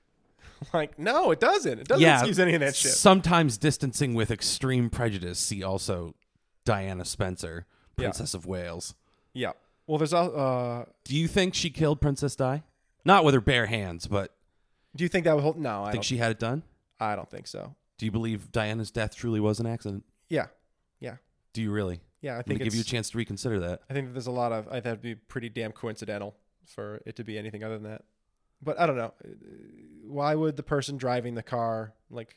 [SPEAKER 4] No, it doesn't. It doesn't excuse any of that shit.
[SPEAKER 3] Sometimes distancing with extreme prejudice. See also Diana Spencer, Princess of Wales.
[SPEAKER 4] Yeah. Well, there's
[SPEAKER 3] Do you think she killed Princess Di? Not with her bare hands, but
[SPEAKER 4] do you think that would hold? No, I
[SPEAKER 3] think she had it done?
[SPEAKER 4] I don't think so.
[SPEAKER 3] Do you believe Diana's death truly was an accident?
[SPEAKER 4] Yeah.
[SPEAKER 3] Do you really?
[SPEAKER 4] Yeah, I
[SPEAKER 3] I'm
[SPEAKER 4] think
[SPEAKER 3] gonna give you a chance to reconsider that.
[SPEAKER 4] I think that there's a lot of. I think that'd be pretty damn coincidental for it to be anything other than that. But I don't know. Why would the person driving the car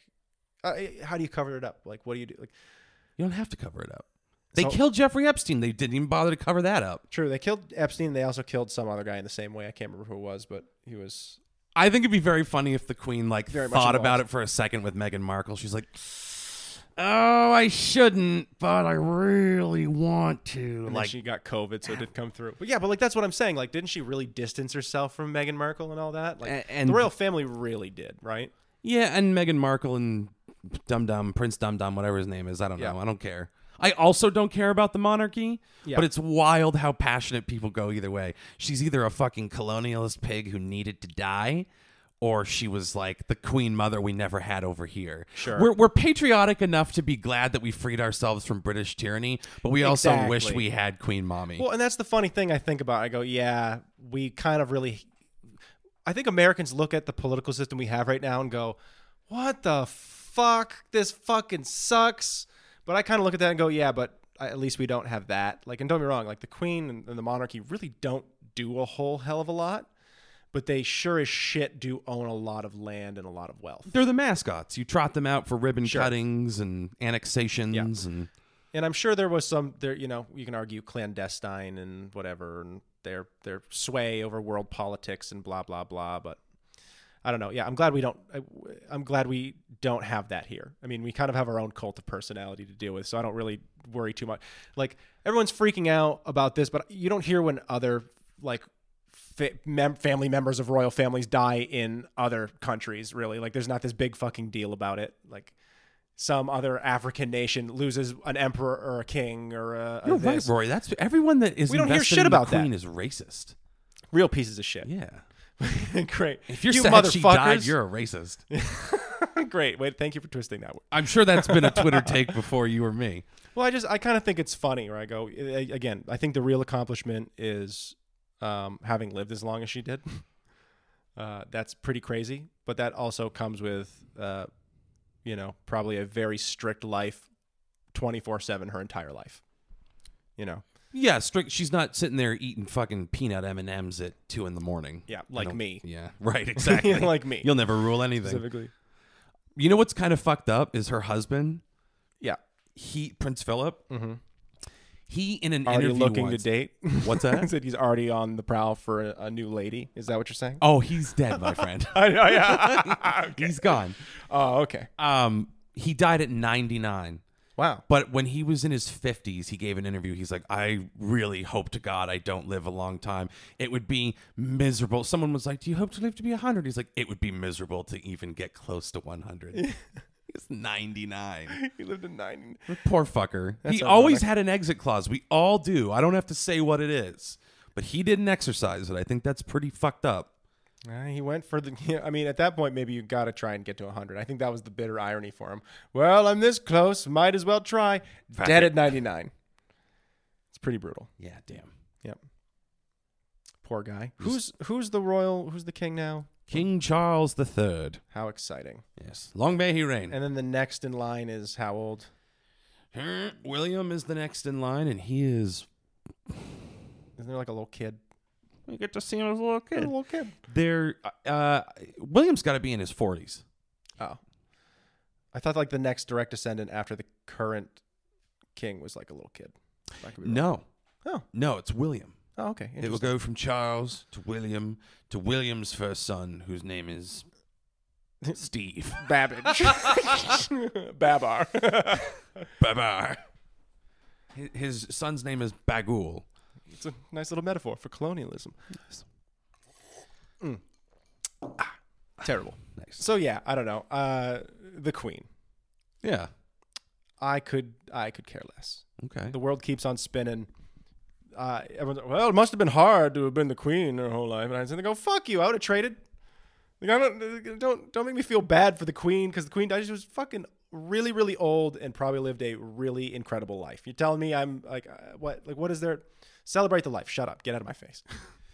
[SPEAKER 4] how do you cover it up? What do you do?
[SPEAKER 3] You don't have to cover it up. They killed Jeffrey Epstein. They didn't even bother to cover that up.
[SPEAKER 4] True. They killed Epstein. They also killed some other guy in the same way. I can't remember who it was, but he was.
[SPEAKER 3] I think it'd be very funny if the Queen
[SPEAKER 4] Very much
[SPEAKER 3] thought
[SPEAKER 4] involved.
[SPEAKER 3] about it for a second with Meghan Markle. She's like, "Oh, I shouldn't, but I really want to."
[SPEAKER 4] And then she got COVID, so it didn't come through. But yeah, that's what I'm saying. Didn't she really distance herself from Meghan Markle and all that?
[SPEAKER 3] And
[SPEAKER 4] the royal family really did, right?
[SPEAKER 3] Yeah, and Meghan Markle and Prince Dum Dum, whatever his name is. I don't know. I don't care. I also don't care about the monarchy, but it's wild how passionate people go either way. She's either a fucking colonialist pig who needed to die, or she was like the queen mother we never had over here.
[SPEAKER 4] Sure.
[SPEAKER 3] We're patriotic enough to be glad that we freed ourselves from British tyranny, but we also wish we had Queen Mommy.
[SPEAKER 4] Well, and that's the funny thing I think about. I go, yeah, we kind of really... I think Americans look at the political system we have right now and go, what the fuck? This fucking sucks. But I kind of look at that and go, yeah, but at least we don't have that. And don't get me wrong, the Queen and the monarchy really don't do a whole hell of a lot, but they sure as shit do own a lot of land and a lot of wealth.
[SPEAKER 3] They're the mascots. You trot them out for ribbon cuttings and annexations
[SPEAKER 4] and I'm sure there was some there. You can argue clandestine and whatever, and their sway over world politics and blah blah blah. But I don't know. Yeah, I'm glad we don't. I'm glad we don't have that here. I mean, we kind of have our own cult of personality to deal with, so I don't really worry too much. Everyone's freaking out about this, but you don't hear when other family members of royal families die in other countries. Really, there's not this big fucking deal about it. Some other African nation loses an emperor or a king or a.
[SPEAKER 3] You're right, Rory. That's everyone that is.
[SPEAKER 4] We don't hear
[SPEAKER 3] invested
[SPEAKER 4] shit
[SPEAKER 3] in
[SPEAKER 4] about
[SPEAKER 3] the Queen
[SPEAKER 4] that.
[SPEAKER 3] is racist.
[SPEAKER 4] Real pieces of shit.
[SPEAKER 3] Yeah.
[SPEAKER 4] Great.
[SPEAKER 3] If you're
[SPEAKER 4] you
[SPEAKER 3] sad she died,
[SPEAKER 4] motherfuckers.
[SPEAKER 3] you're a racist.
[SPEAKER 4] Great. Wait, thank you for twisting that.
[SPEAKER 3] I'm sure that's been a Twitter take before you or me.
[SPEAKER 4] Well, I kind of think it's funny where I go, again, I think the real accomplishment is having lived as long as she did. That's pretty crazy. But that also comes with, probably a very strict life 24/7 her entire life.
[SPEAKER 3] Yeah, strict. She's not sitting there eating fucking peanut M&Ms at 2 a.m.
[SPEAKER 4] Yeah, like me.
[SPEAKER 3] Yeah, right, exactly.
[SPEAKER 4] Like me.
[SPEAKER 3] You'll never rule anything.
[SPEAKER 4] Specifically.
[SPEAKER 3] You know what's kind of fucked up is her husband.
[SPEAKER 4] Yeah.
[SPEAKER 3] Prince Philip. Mm-hmm. He in an
[SPEAKER 4] already
[SPEAKER 3] interview
[SPEAKER 4] looking
[SPEAKER 3] once,
[SPEAKER 4] to date.
[SPEAKER 3] What's that?
[SPEAKER 4] I said he's already on the prowl for a new lady. Is that what you're saying?
[SPEAKER 3] Oh, he's dead, my friend.
[SPEAKER 4] Yeah. Okay.
[SPEAKER 3] He's gone.
[SPEAKER 4] Oh, okay.
[SPEAKER 3] He died at 99.
[SPEAKER 4] Wow.
[SPEAKER 3] But when he was in his 50s, he gave an interview. He's like, I really hope to God I don't live a long time. It would be miserable. Someone was like, do you hope to live to be 100? He's like, it would be miserable to even get close to 100. He's 99.
[SPEAKER 4] He lived in 90.
[SPEAKER 3] Poor fucker.
[SPEAKER 4] That's
[SPEAKER 3] He
[SPEAKER 4] ironic.
[SPEAKER 3] always had an exit clause. We all do. I don't have to say what it is. But he didn't exercise it. I think that's pretty fucked up.
[SPEAKER 4] He went for the. I mean, at that point, maybe you got to try and get to 100. I think that was the bitter irony for him. Well, I'm this close. Might as well try. Dead at 99. It's pretty brutal.
[SPEAKER 3] Yeah, damn.
[SPEAKER 4] Yep. Poor guy. Who's the king now?
[SPEAKER 3] King Charles III.
[SPEAKER 4] How exciting.
[SPEAKER 3] Yes. Long may he reign.
[SPEAKER 4] And then the next in line is how old?
[SPEAKER 3] William is the next in line, and he is...
[SPEAKER 4] Isn't there like a little kid?
[SPEAKER 3] We get to see him as a little kid.
[SPEAKER 4] A little kid.
[SPEAKER 3] William's got to be in his 40s.
[SPEAKER 4] Oh. I thought like the next direct descendant after the current king was like a little kid. That could be wrong.
[SPEAKER 3] No.
[SPEAKER 4] Oh.
[SPEAKER 3] No, it's William.
[SPEAKER 4] Oh, okay.
[SPEAKER 3] It will go from Charles to William to William's first son, whose name is Steve.
[SPEAKER 4] Babbage. Babar.
[SPEAKER 3] Babar. His son's name is Bagul.
[SPEAKER 4] It's a nice little metaphor for colonialism. Terrible.
[SPEAKER 3] Nice.
[SPEAKER 4] So yeah, I don't know. The Queen.
[SPEAKER 3] Yeah.
[SPEAKER 4] I could care less.
[SPEAKER 3] Okay.
[SPEAKER 4] The world keeps on spinning. Everyone's like, well, it must have been hard to have been the queen her whole life. And I said, "Go fuck you! I would have traded. Like, don't make me feel bad for the queen because the queen died. She was fucking really, really old and probably lived a really incredible life. You're telling me I'm like what? Like what is there? Celebrate the life. Shut up. Get out of my face.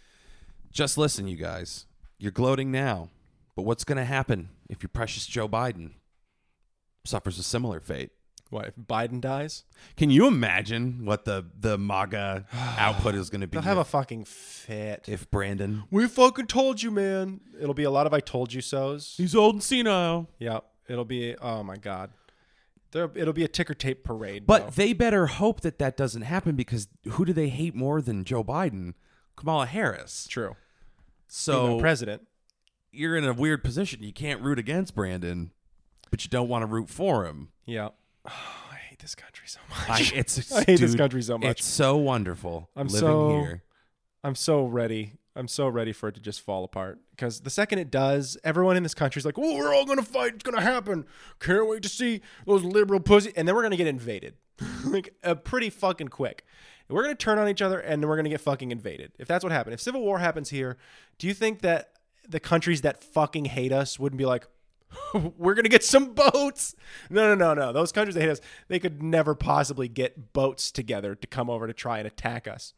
[SPEAKER 3] Just listen, you guys. You're gloating now, but what's going to happen if your precious Joe Biden suffers a similar fate?
[SPEAKER 4] What if Biden dies?
[SPEAKER 3] Can you imagine what the MAGA output is going to be?
[SPEAKER 4] They'll have a fucking fit.
[SPEAKER 3] if Brandon.
[SPEAKER 4] We fucking told you, man. It'll be a lot of I told you so's.
[SPEAKER 3] He's old and senile.
[SPEAKER 4] Yeah. It'll be, oh my God. It'll be a ticker tape parade.
[SPEAKER 3] But
[SPEAKER 4] though.
[SPEAKER 3] they better hope that doesn't happen because who do they hate more than Joe Biden? Kamala Harris.
[SPEAKER 4] True.
[SPEAKER 3] So
[SPEAKER 4] Being the president.
[SPEAKER 3] you're in a weird position. You can't root against Brandon, but you don't want to root for him.
[SPEAKER 4] Yeah. Oh, I hate this country so much.
[SPEAKER 3] I
[SPEAKER 4] hate this country so much.
[SPEAKER 3] It's so wonderful
[SPEAKER 4] I'm
[SPEAKER 3] living
[SPEAKER 4] so
[SPEAKER 3] here.
[SPEAKER 4] I'm so ready. I'm so ready for it to just fall apart because the second it does, everyone in this country is like, "Oh, we're all gonna fight. It's gonna happen. Can't wait to see those liberal pussy." And then we're gonna get invaded, like pretty fucking quick. We're gonna turn on each other, and then we're gonna get fucking invaded. If that's what happened, if civil war happens here, do you think that the countries that fucking hate us wouldn't be like, "We're gonna get some boats"? No. Those countries that hate us, they could never possibly get boats together to come over to try and attack us.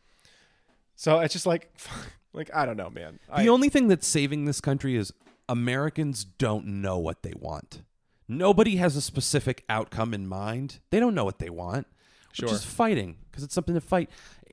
[SPEAKER 4] So it's just like I don't know, man.
[SPEAKER 3] The only thing that's saving this country is Americans don't know what they want. Nobody has a specific outcome in mind. They don't know what they want.
[SPEAKER 4] Sure.
[SPEAKER 3] Which is fighting because it's something to fight.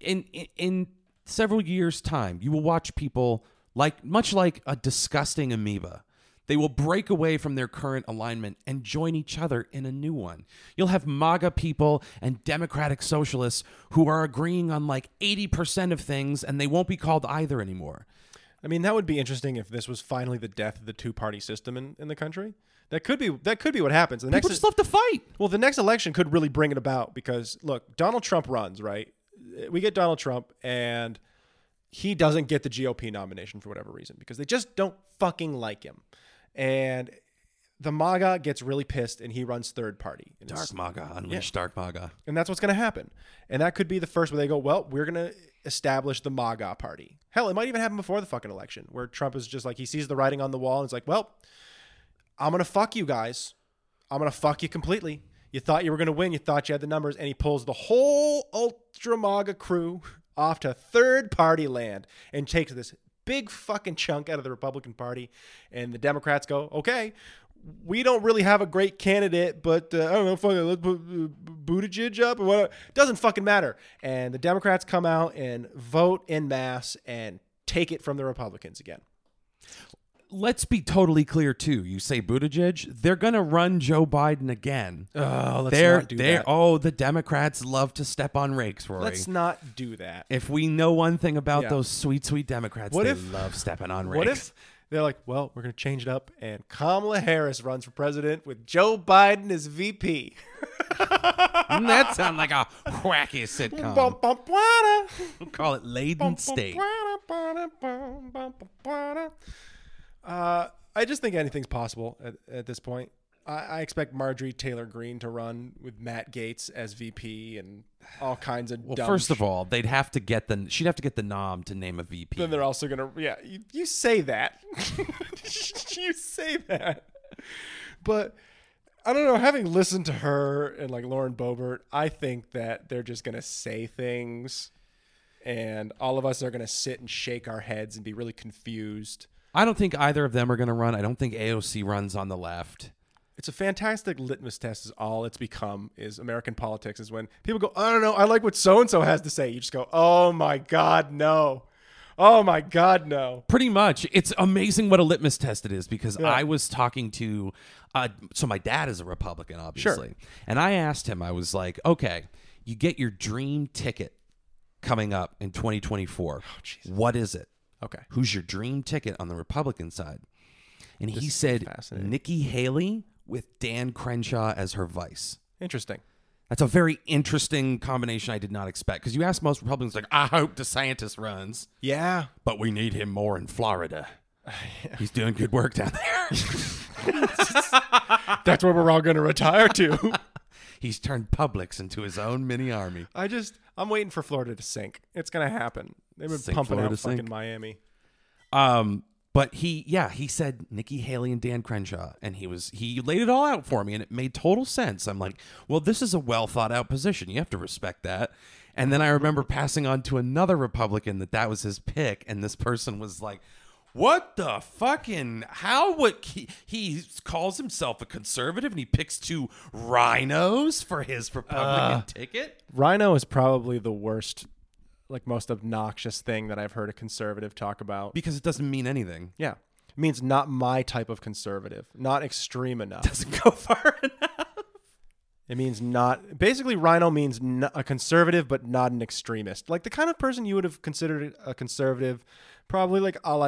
[SPEAKER 3] In several years' time, you will watch people much like a disgusting amoeba. They will break away from their current alignment and join each other in a new one. You'll have MAGA people and Democratic socialists who are agreeing on like 80% of things, and they won't be called either anymore.
[SPEAKER 4] I mean, that would be interesting if this was finally the death of the two-party system in the country. That could be what happens. The
[SPEAKER 3] People just love to fight.
[SPEAKER 4] Well, the next election could really bring it about because, look, Donald Trump runs, right? We get Donald Trump, and he doesn't get the GOP nomination for whatever reason because they just don't fucking like him. And the MAGA gets really pissed, and he runs third party.
[SPEAKER 3] Dark MAGA, unleash Dark MAGA.
[SPEAKER 4] And that's what's going to happen. And that could be the first where they go, well, we're going to establish the MAGA party. Hell, it might even happen before the fucking election where Trump is just like, he sees the writing on the wall, and it's like, well, I'm going to fuck you guys. I'm going to fuck you completely. You thought you were going to win. You thought you had the numbers. And he pulls the whole ultra MAGA crew off to third party land and takes this big fucking chunk out of the Republican Party, and the Democrats go, okay, we don't really have a great candidate, but I don't know, fucking let's put Buttigieg up or whatever. Doesn't fucking matter. And the Democrats come out and vote en masse and take it from the Republicans again.
[SPEAKER 3] Let's be totally clear, too. You say Buttigieg, they're going to run Joe Biden again.
[SPEAKER 4] Oh, let's not do that.
[SPEAKER 3] Oh, the Democrats love to step on rakes, Rory.
[SPEAKER 4] Let's not do that.
[SPEAKER 3] If we know one thing about those sweet, sweet Democrats, they love stepping on rakes.
[SPEAKER 4] What if they're like, well, we're going to change it up, and Kamala Harris runs for president with Joe Biden as VP?
[SPEAKER 3] That sounds like a wacky sitcom. We'll call it Laden State.
[SPEAKER 4] I just think anything's possible at this point. I expect Marjorie Taylor Greene to run with Matt Gaetz as VP and all kinds of dumb
[SPEAKER 3] first of all, she'd have to get the nom to name a VP.
[SPEAKER 4] Then they're also going to, you say that. You say that. But I don't know, having listened to her and like Lauren Boebert, I think that they're just going to say things and all of us are going to sit and shake our heads and be really confused.
[SPEAKER 3] I don't think either of them are going to run. I don't think AOC runs on the left.
[SPEAKER 4] It's a fantastic litmus test is all it's become is American politics is when people go, I don't know, I like what so-and-so has to say. You just go, oh my God, no. Oh my God, no.
[SPEAKER 3] Pretty much. It's amazing what a litmus test it is because I was talking to, so my dad is a Republican, obviously.
[SPEAKER 4] Sure.
[SPEAKER 3] And I asked him, I was like, okay, you get your dream ticket coming up in 2024. What is it?
[SPEAKER 4] Okay.
[SPEAKER 3] Who's your dream ticket on the Republican side? And he said Nikki Haley with Dan Crenshaw as her vice.
[SPEAKER 4] Interesting.
[SPEAKER 3] That's a very interesting combination I did not expect. Because you ask most Republicans, like, I hope DeSantis runs.
[SPEAKER 4] Yeah.
[SPEAKER 3] But we need him more in Florida. He's doing good work down there.
[SPEAKER 4] That's where we're all going to retire to.
[SPEAKER 3] He's turned Publix into his own mini army.
[SPEAKER 4] I'm waiting for Florida to sink. It's going to happen. They've been pumping
[SPEAKER 3] Florida
[SPEAKER 4] out fucking
[SPEAKER 3] sink.
[SPEAKER 4] Miami.
[SPEAKER 3] But he said Nikki Haley and Dan Crenshaw, and he laid it all out for me, and it made total sense. I'm like, well, this is a well thought out position. You have to respect that. And then I remember passing on to another Republican that was his pick, and this person was like, what the fucking, how would he calls himself a conservative and he picks two rhinos for his Republican ticket?
[SPEAKER 4] Rhino is probably the worst, like most obnoxious thing that I've heard a conservative talk about.
[SPEAKER 3] Because it doesn't mean anything.
[SPEAKER 4] Yeah. It means not my type of conservative, not extreme enough.
[SPEAKER 3] Doesn't go far enough.
[SPEAKER 4] It means not, basically Rhino means a conservative, but not an extremist. Like the kind of person you would have considered a conservative, probably like a la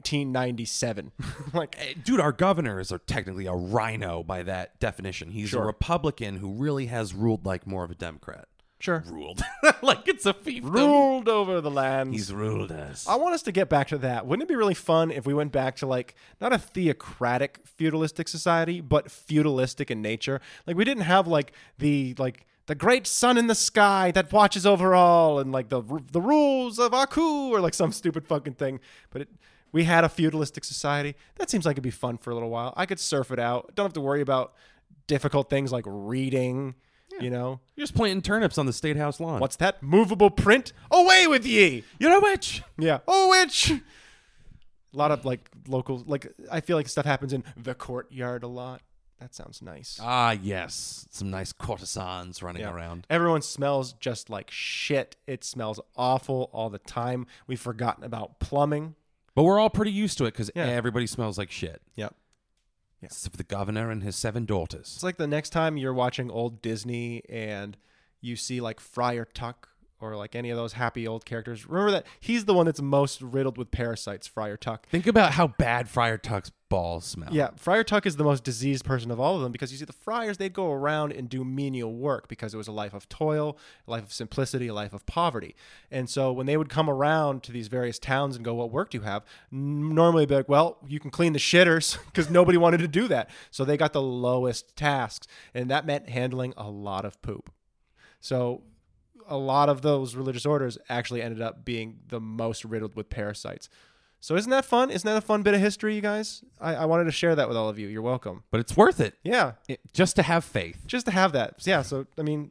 [SPEAKER 4] 1997. Like,
[SPEAKER 3] Hey, dude, our governor is technically a rhino by that definition. He's a Republican who really has ruled like more of a Democrat.
[SPEAKER 4] sure.
[SPEAKER 3] Ruled. Like it's a fiefdom.
[SPEAKER 4] Ruled over the lands.
[SPEAKER 3] He's ruled us.
[SPEAKER 4] I want us to get back to that. Wouldn't it be really fun if we went back to like not a theocratic feudalistic society, but feudalistic in nature? Like we didn't have like the great sun in the sky that watches over all, and like the rules of Aku, or like some stupid fucking thing. But we had a feudalistic society. That seems like it'd be fun for a little while. I could surf it out. Don't have to worry about difficult things like reading. You know,
[SPEAKER 3] You're just planting turnips on the State House lawn.
[SPEAKER 4] what's that? Movable print? Away with ye!
[SPEAKER 3] You know which?
[SPEAKER 4] Yeah. Oh, which? A lot of like local, like I feel like stuff happens in the courtyard a lot. That sounds nice.
[SPEAKER 3] Ah, yes. Some nice courtesans running around.
[SPEAKER 4] Everyone smells just like shit. It smells awful all the time. We've forgotten about plumbing.
[SPEAKER 3] But we're all pretty used to it because
[SPEAKER 4] Yeah.
[SPEAKER 3] everybody smells like shit.
[SPEAKER 4] Yep.
[SPEAKER 3] Except for the governor and his 7 daughters.
[SPEAKER 4] It's like the next time you're watching old Disney and you see like Friar Tuck or like any of those happy old characters. Remember that he's the one that's most riddled with parasites, Friar Tuck.
[SPEAKER 3] Think about how bad Friar Tuck's balls smell.
[SPEAKER 4] Yeah, Friar Tuck is the most diseased person of all of them because you see the friars, they'd go around and do menial work because it was a life of toil, a life of simplicity, a life of poverty. And so when they would come around to these various towns and go, what work do you have? Normally they'd be like, well, you can clean the shitters because nobody wanted to do that. So they got the lowest tasks, and that meant handling a lot of poop. So a lot of those religious orders actually ended up being the most riddled with parasites. So isn't that fun? Isn't that a fun bit of history, you guys? I wanted to share that with all of you. You're welcome.
[SPEAKER 3] But it's worth it.
[SPEAKER 4] Yeah,
[SPEAKER 3] Just to have faith.
[SPEAKER 4] just to have that. Yeah, so, I mean,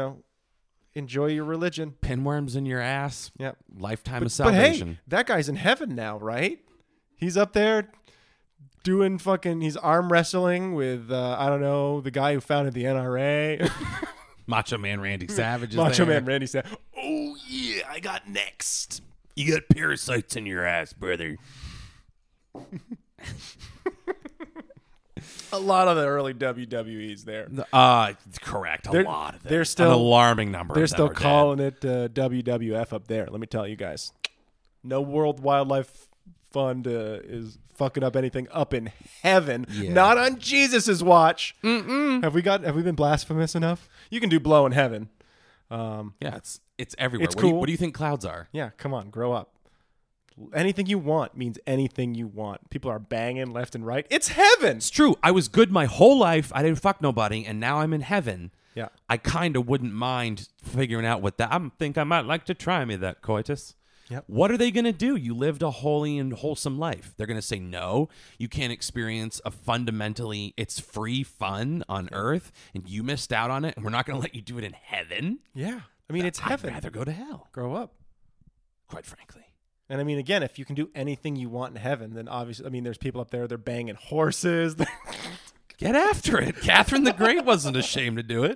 [SPEAKER 4] enjoy your religion.
[SPEAKER 3] Pinworms in your ass.
[SPEAKER 4] Yeah.
[SPEAKER 3] Lifetime of
[SPEAKER 4] But hey,
[SPEAKER 3] salvation.
[SPEAKER 4] that guy's in heaven now, right? He's up there doing he's arm wrestling with, I don't know, the guy who founded the NRA.
[SPEAKER 3] Macho Man Randy Savage is
[SPEAKER 4] Macho
[SPEAKER 3] there.
[SPEAKER 4] Man Randy said, oh, yeah, I got next.
[SPEAKER 3] You got parasites in your ass, brother.
[SPEAKER 4] A lot of the early WWE's there.
[SPEAKER 3] Correct.
[SPEAKER 4] They're-
[SPEAKER 3] A lot of them.
[SPEAKER 4] they're still-
[SPEAKER 3] An alarming number.
[SPEAKER 4] They're
[SPEAKER 3] of them
[SPEAKER 4] still
[SPEAKER 3] are dead.
[SPEAKER 4] calling it WWF up there. Let me tell you guys. No World Wildlife Fund is fucking up anything up in heaven.
[SPEAKER 3] Yeah.
[SPEAKER 4] Not on Jesus's watch. Have we been blasphemous enough? You can do blow in heaven.
[SPEAKER 3] Yeah, it's everywhere.
[SPEAKER 4] It's
[SPEAKER 3] What do you-
[SPEAKER 4] cool.
[SPEAKER 3] what do you think clouds are?
[SPEAKER 4] Yeah, come on, grow up. Anything you want means anything you want. People are banging left and right. It's heaven.
[SPEAKER 3] It's true. I was good my whole life. I didn't fuck nobody, and now I'm in heaven.
[SPEAKER 4] Yeah.
[SPEAKER 3] I kind of wouldn't mind figuring out what that. I think I might like to try me that coitus.
[SPEAKER 4] Yep.
[SPEAKER 3] What are they going to do? You lived a holy and wholesome life. They're going to say no. You can't experience a fundamentally it's free fun on earth, and you missed out on it, and we're not going to let you do it in heaven.
[SPEAKER 4] Yeah. I mean, it's heaven.
[SPEAKER 3] I'd rather go to hell,
[SPEAKER 4] Grow up.
[SPEAKER 3] quite frankly.
[SPEAKER 4] And I mean, again, if you can do anything you want in heaven, then obviously, I mean, there's people up there, they're banging horses.
[SPEAKER 3] Get after it. Catherine the Great wasn't ashamed to do it.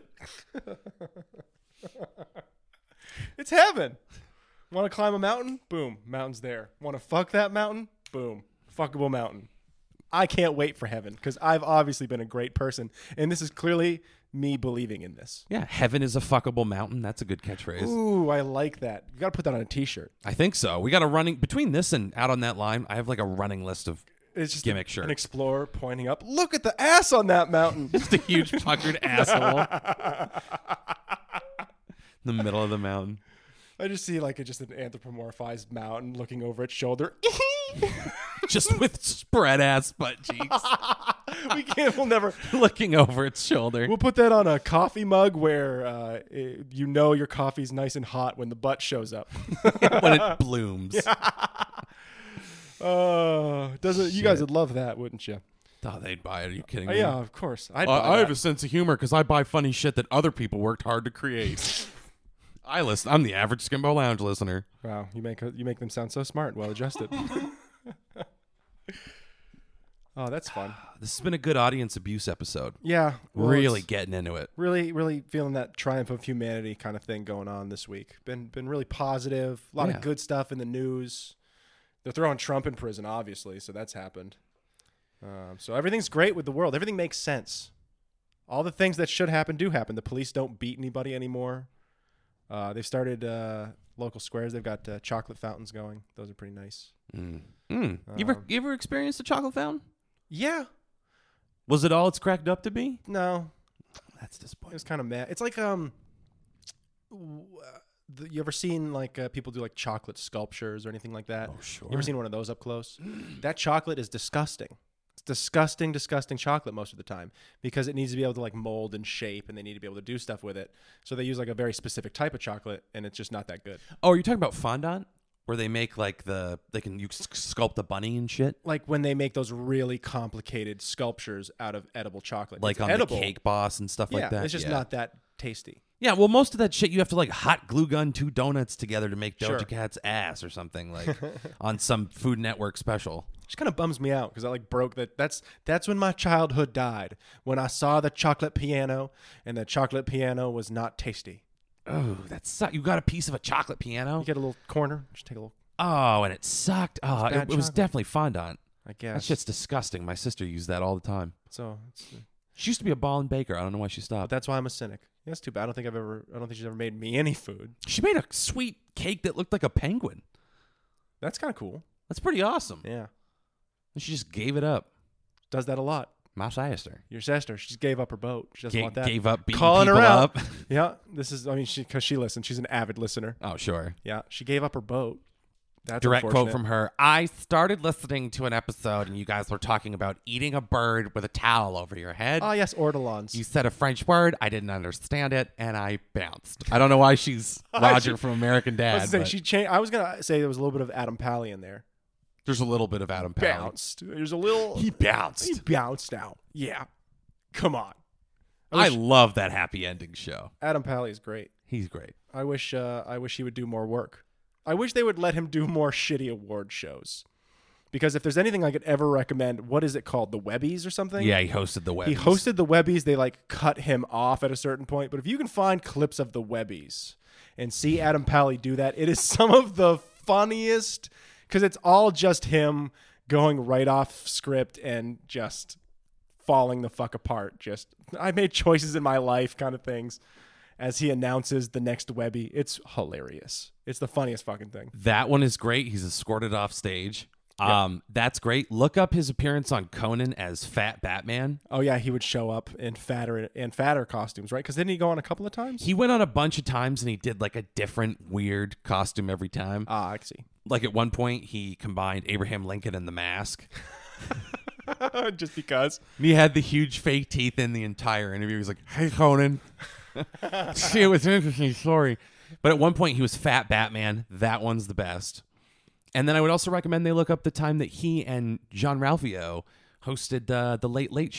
[SPEAKER 4] It's heaven. Want to climb a mountain? Boom, mountain's there. Want to fuck that mountain? Boom, fuckable mountain. I can't wait for heaven because I've obviously been a great person, and this is clearly me believing in this.
[SPEAKER 3] Yeah, heaven is a fuckable mountain. That's a good catchphrase.
[SPEAKER 4] Ooh, I like that. You got to put that on a T-shirt.
[SPEAKER 3] I think so. We got a running between this and Out on That Line. I have like a running list of
[SPEAKER 4] It's just
[SPEAKER 3] gimmick
[SPEAKER 4] an
[SPEAKER 3] shirts.
[SPEAKER 4] explorer pointing up. Look at the ass on that mountain.
[SPEAKER 3] Just a huge puckered asshole in the middle of the mountain.
[SPEAKER 4] I just see like just an anthropomorphized mountain looking over its shoulder.
[SPEAKER 3] Just with spread ass butt cheeks.
[SPEAKER 4] We'll never.
[SPEAKER 3] Looking over its shoulder.
[SPEAKER 4] We'll put that on a coffee mug where you know your coffee's nice and hot when the butt shows up.
[SPEAKER 3] When it blooms.
[SPEAKER 4] Doesn't you guys would love that, wouldn't you?
[SPEAKER 3] Oh, they'd buy it. Are you kidding me?
[SPEAKER 4] Yeah, of course.
[SPEAKER 3] I have a sense of humor because I buy funny shit that other people worked hard to create. I listen. I'm the average Skimbo Lounge listener.
[SPEAKER 4] Wow, you make them sound so smart, and well adjusted. Oh, that's fun.
[SPEAKER 3] This has been a good audience abuse episode.
[SPEAKER 4] Yeah, well,
[SPEAKER 3] Really
[SPEAKER 4] it's
[SPEAKER 3] getting into it.
[SPEAKER 4] really feeling that triumph of humanity kind of thing going on this week. Been really positive. A lot
[SPEAKER 3] Yeah.
[SPEAKER 4] of good stuff in the news. They're throwing Trump in prison, obviously, so that's happened. So everything's great with the world. Everything makes sense. All the things that should happen do happen. The police don't beat anybody anymore. They've started local squares. They've got chocolate fountains going. Those are pretty nice.
[SPEAKER 3] You ever experienced a chocolate fountain?
[SPEAKER 4] Yeah.
[SPEAKER 3] Was it all it's cracked up to be?
[SPEAKER 4] No.
[SPEAKER 3] That's
[SPEAKER 4] It
[SPEAKER 3] disappointing.
[SPEAKER 4] was kind of mad. It's like you ever seen like people do like chocolate sculptures or anything like that?
[SPEAKER 3] Oh, sure.
[SPEAKER 4] You ever seen one of those up close? That chocolate is disgusting. It's disgusting chocolate most of the time because it needs to be able to like mold and shape, and they need to be able to do stuff with it. So they use like a very specific type of chocolate, and it's just not that good.
[SPEAKER 3] Oh, are you talking about fondant? Where they make like you sculpt a bunny and shit?
[SPEAKER 4] Like when they make those really complicated sculptures out of edible chocolate.
[SPEAKER 3] Like
[SPEAKER 4] It's
[SPEAKER 3] on
[SPEAKER 4] edible.
[SPEAKER 3] the Cake Boss and stuff
[SPEAKER 4] Yeah,
[SPEAKER 3] like that?
[SPEAKER 4] it's just not that tasty.
[SPEAKER 3] Yeah, well, most of that shit you have to like hot glue gun 2 donuts together to make Doja
[SPEAKER 4] Sure.
[SPEAKER 3] Cat's ass or something like on some Food Network special.
[SPEAKER 4] Which kind of bums me out because I like broke that. That's when my childhood died, when I saw the chocolate piano, and the chocolate piano was not tasty.
[SPEAKER 3] Oh, that sucked. You got a piece of a chocolate piano?
[SPEAKER 4] You get a little corner, just take a little.
[SPEAKER 3] Oh, and it sucked. Oh,
[SPEAKER 4] bad
[SPEAKER 3] it was
[SPEAKER 4] chocolate.
[SPEAKER 3] definitely fondant.
[SPEAKER 4] I guess.
[SPEAKER 3] That shit's disgusting. My sister used that all the time.
[SPEAKER 4] So
[SPEAKER 3] She used to be a ball and baker. I don't know why she stopped.
[SPEAKER 4] that's why I'm a cynic. Yeah, that's too bad. I don't think she's ever made me any food.
[SPEAKER 3] She made a sweet cake that looked like a penguin.
[SPEAKER 4] That's kind of cool.
[SPEAKER 3] That's pretty awesome.
[SPEAKER 4] Yeah,
[SPEAKER 3] And she just gave it up.
[SPEAKER 4] does that a lot.
[SPEAKER 3] My sister.
[SPEAKER 4] Your sister, she just gave up her boat. She doesn't want that.
[SPEAKER 3] Gave up beating
[SPEAKER 4] Calling her
[SPEAKER 3] people
[SPEAKER 4] out.
[SPEAKER 3] up.
[SPEAKER 4] Yeah, this is. I mean, because she listens. She's an avid listener.
[SPEAKER 3] Oh, sure.
[SPEAKER 4] Yeah, she gave up her boat. That's
[SPEAKER 3] Direct quote
[SPEAKER 4] unfortunate.
[SPEAKER 3] from her. I started listening to an episode and you guys were talking about eating a bird with a towel over your head.
[SPEAKER 4] Ah, yes, ortolans.
[SPEAKER 3] You said a French word. I didn't understand it, and I bounced. I don't know why she's Roger from American
[SPEAKER 4] I
[SPEAKER 3] Dad.
[SPEAKER 4] was, gonna
[SPEAKER 3] but
[SPEAKER 4] say, she changed. I was gonna say there was a little bit of Adam Pally in there.
[SPEAKER 3] there's a little bit of Adam Pally.
[SPEAKER 4] Bounced. There's a little.
[SPEAKER 3] He bounced.
[SPEAKER 4] He bounced out. Yeah. Come on.
[SPEAKER 3] I love that happy ending show.
[SPEAKER 4] Adam Pally is great.
[SPEAKER 3] He's great.
[SPEAKER 4] I wish he would do more work. I wish they would let him do more shitty award shows. Because if there's anything I could ever recommend, what is it called? The Webbies or something?
[SPEAKER 3] Yeah, he hosted the Webbies.
[SPEAKER 4] He hosted the Webbies. They like cut him off at a certain point. But if you can find clips of the Webbies and see Adam Pally do that, it is some of the funniest because it's all just him going right off script and just falling the fuck apart. Just, I made choices in my life kind of things as he announces the next Webby. It's hilarious. It's the funniest fucking thing.
[SPEAKER 3] That one is great. He's escorted off stage. That's great. Look up his appearance on Conan as Fat Batman.
[SPEAKER 4] Oh yeah, he would show up in fatter costumes, right? Because didn't he go on a couple of times?
[SPEAKER 3] He went on a bunch of times and he did like a different weird costume every time.
[SPEAKER 4] Ah, I see.
[SPEAKER 3] Like at one point, he combined Abraham Lincoln and the Mask.
[SPEAKER 4] Just because.
[SPEAKER 3] And he had the huge fake teeth in the entire interview. He was like, "Hey, Conan." See, it was an interesting story. But at one point, he was Fat Batman. That one's the best. And then I would also recommend they look up the time that he and John Ralphio hosted the Late Late Show.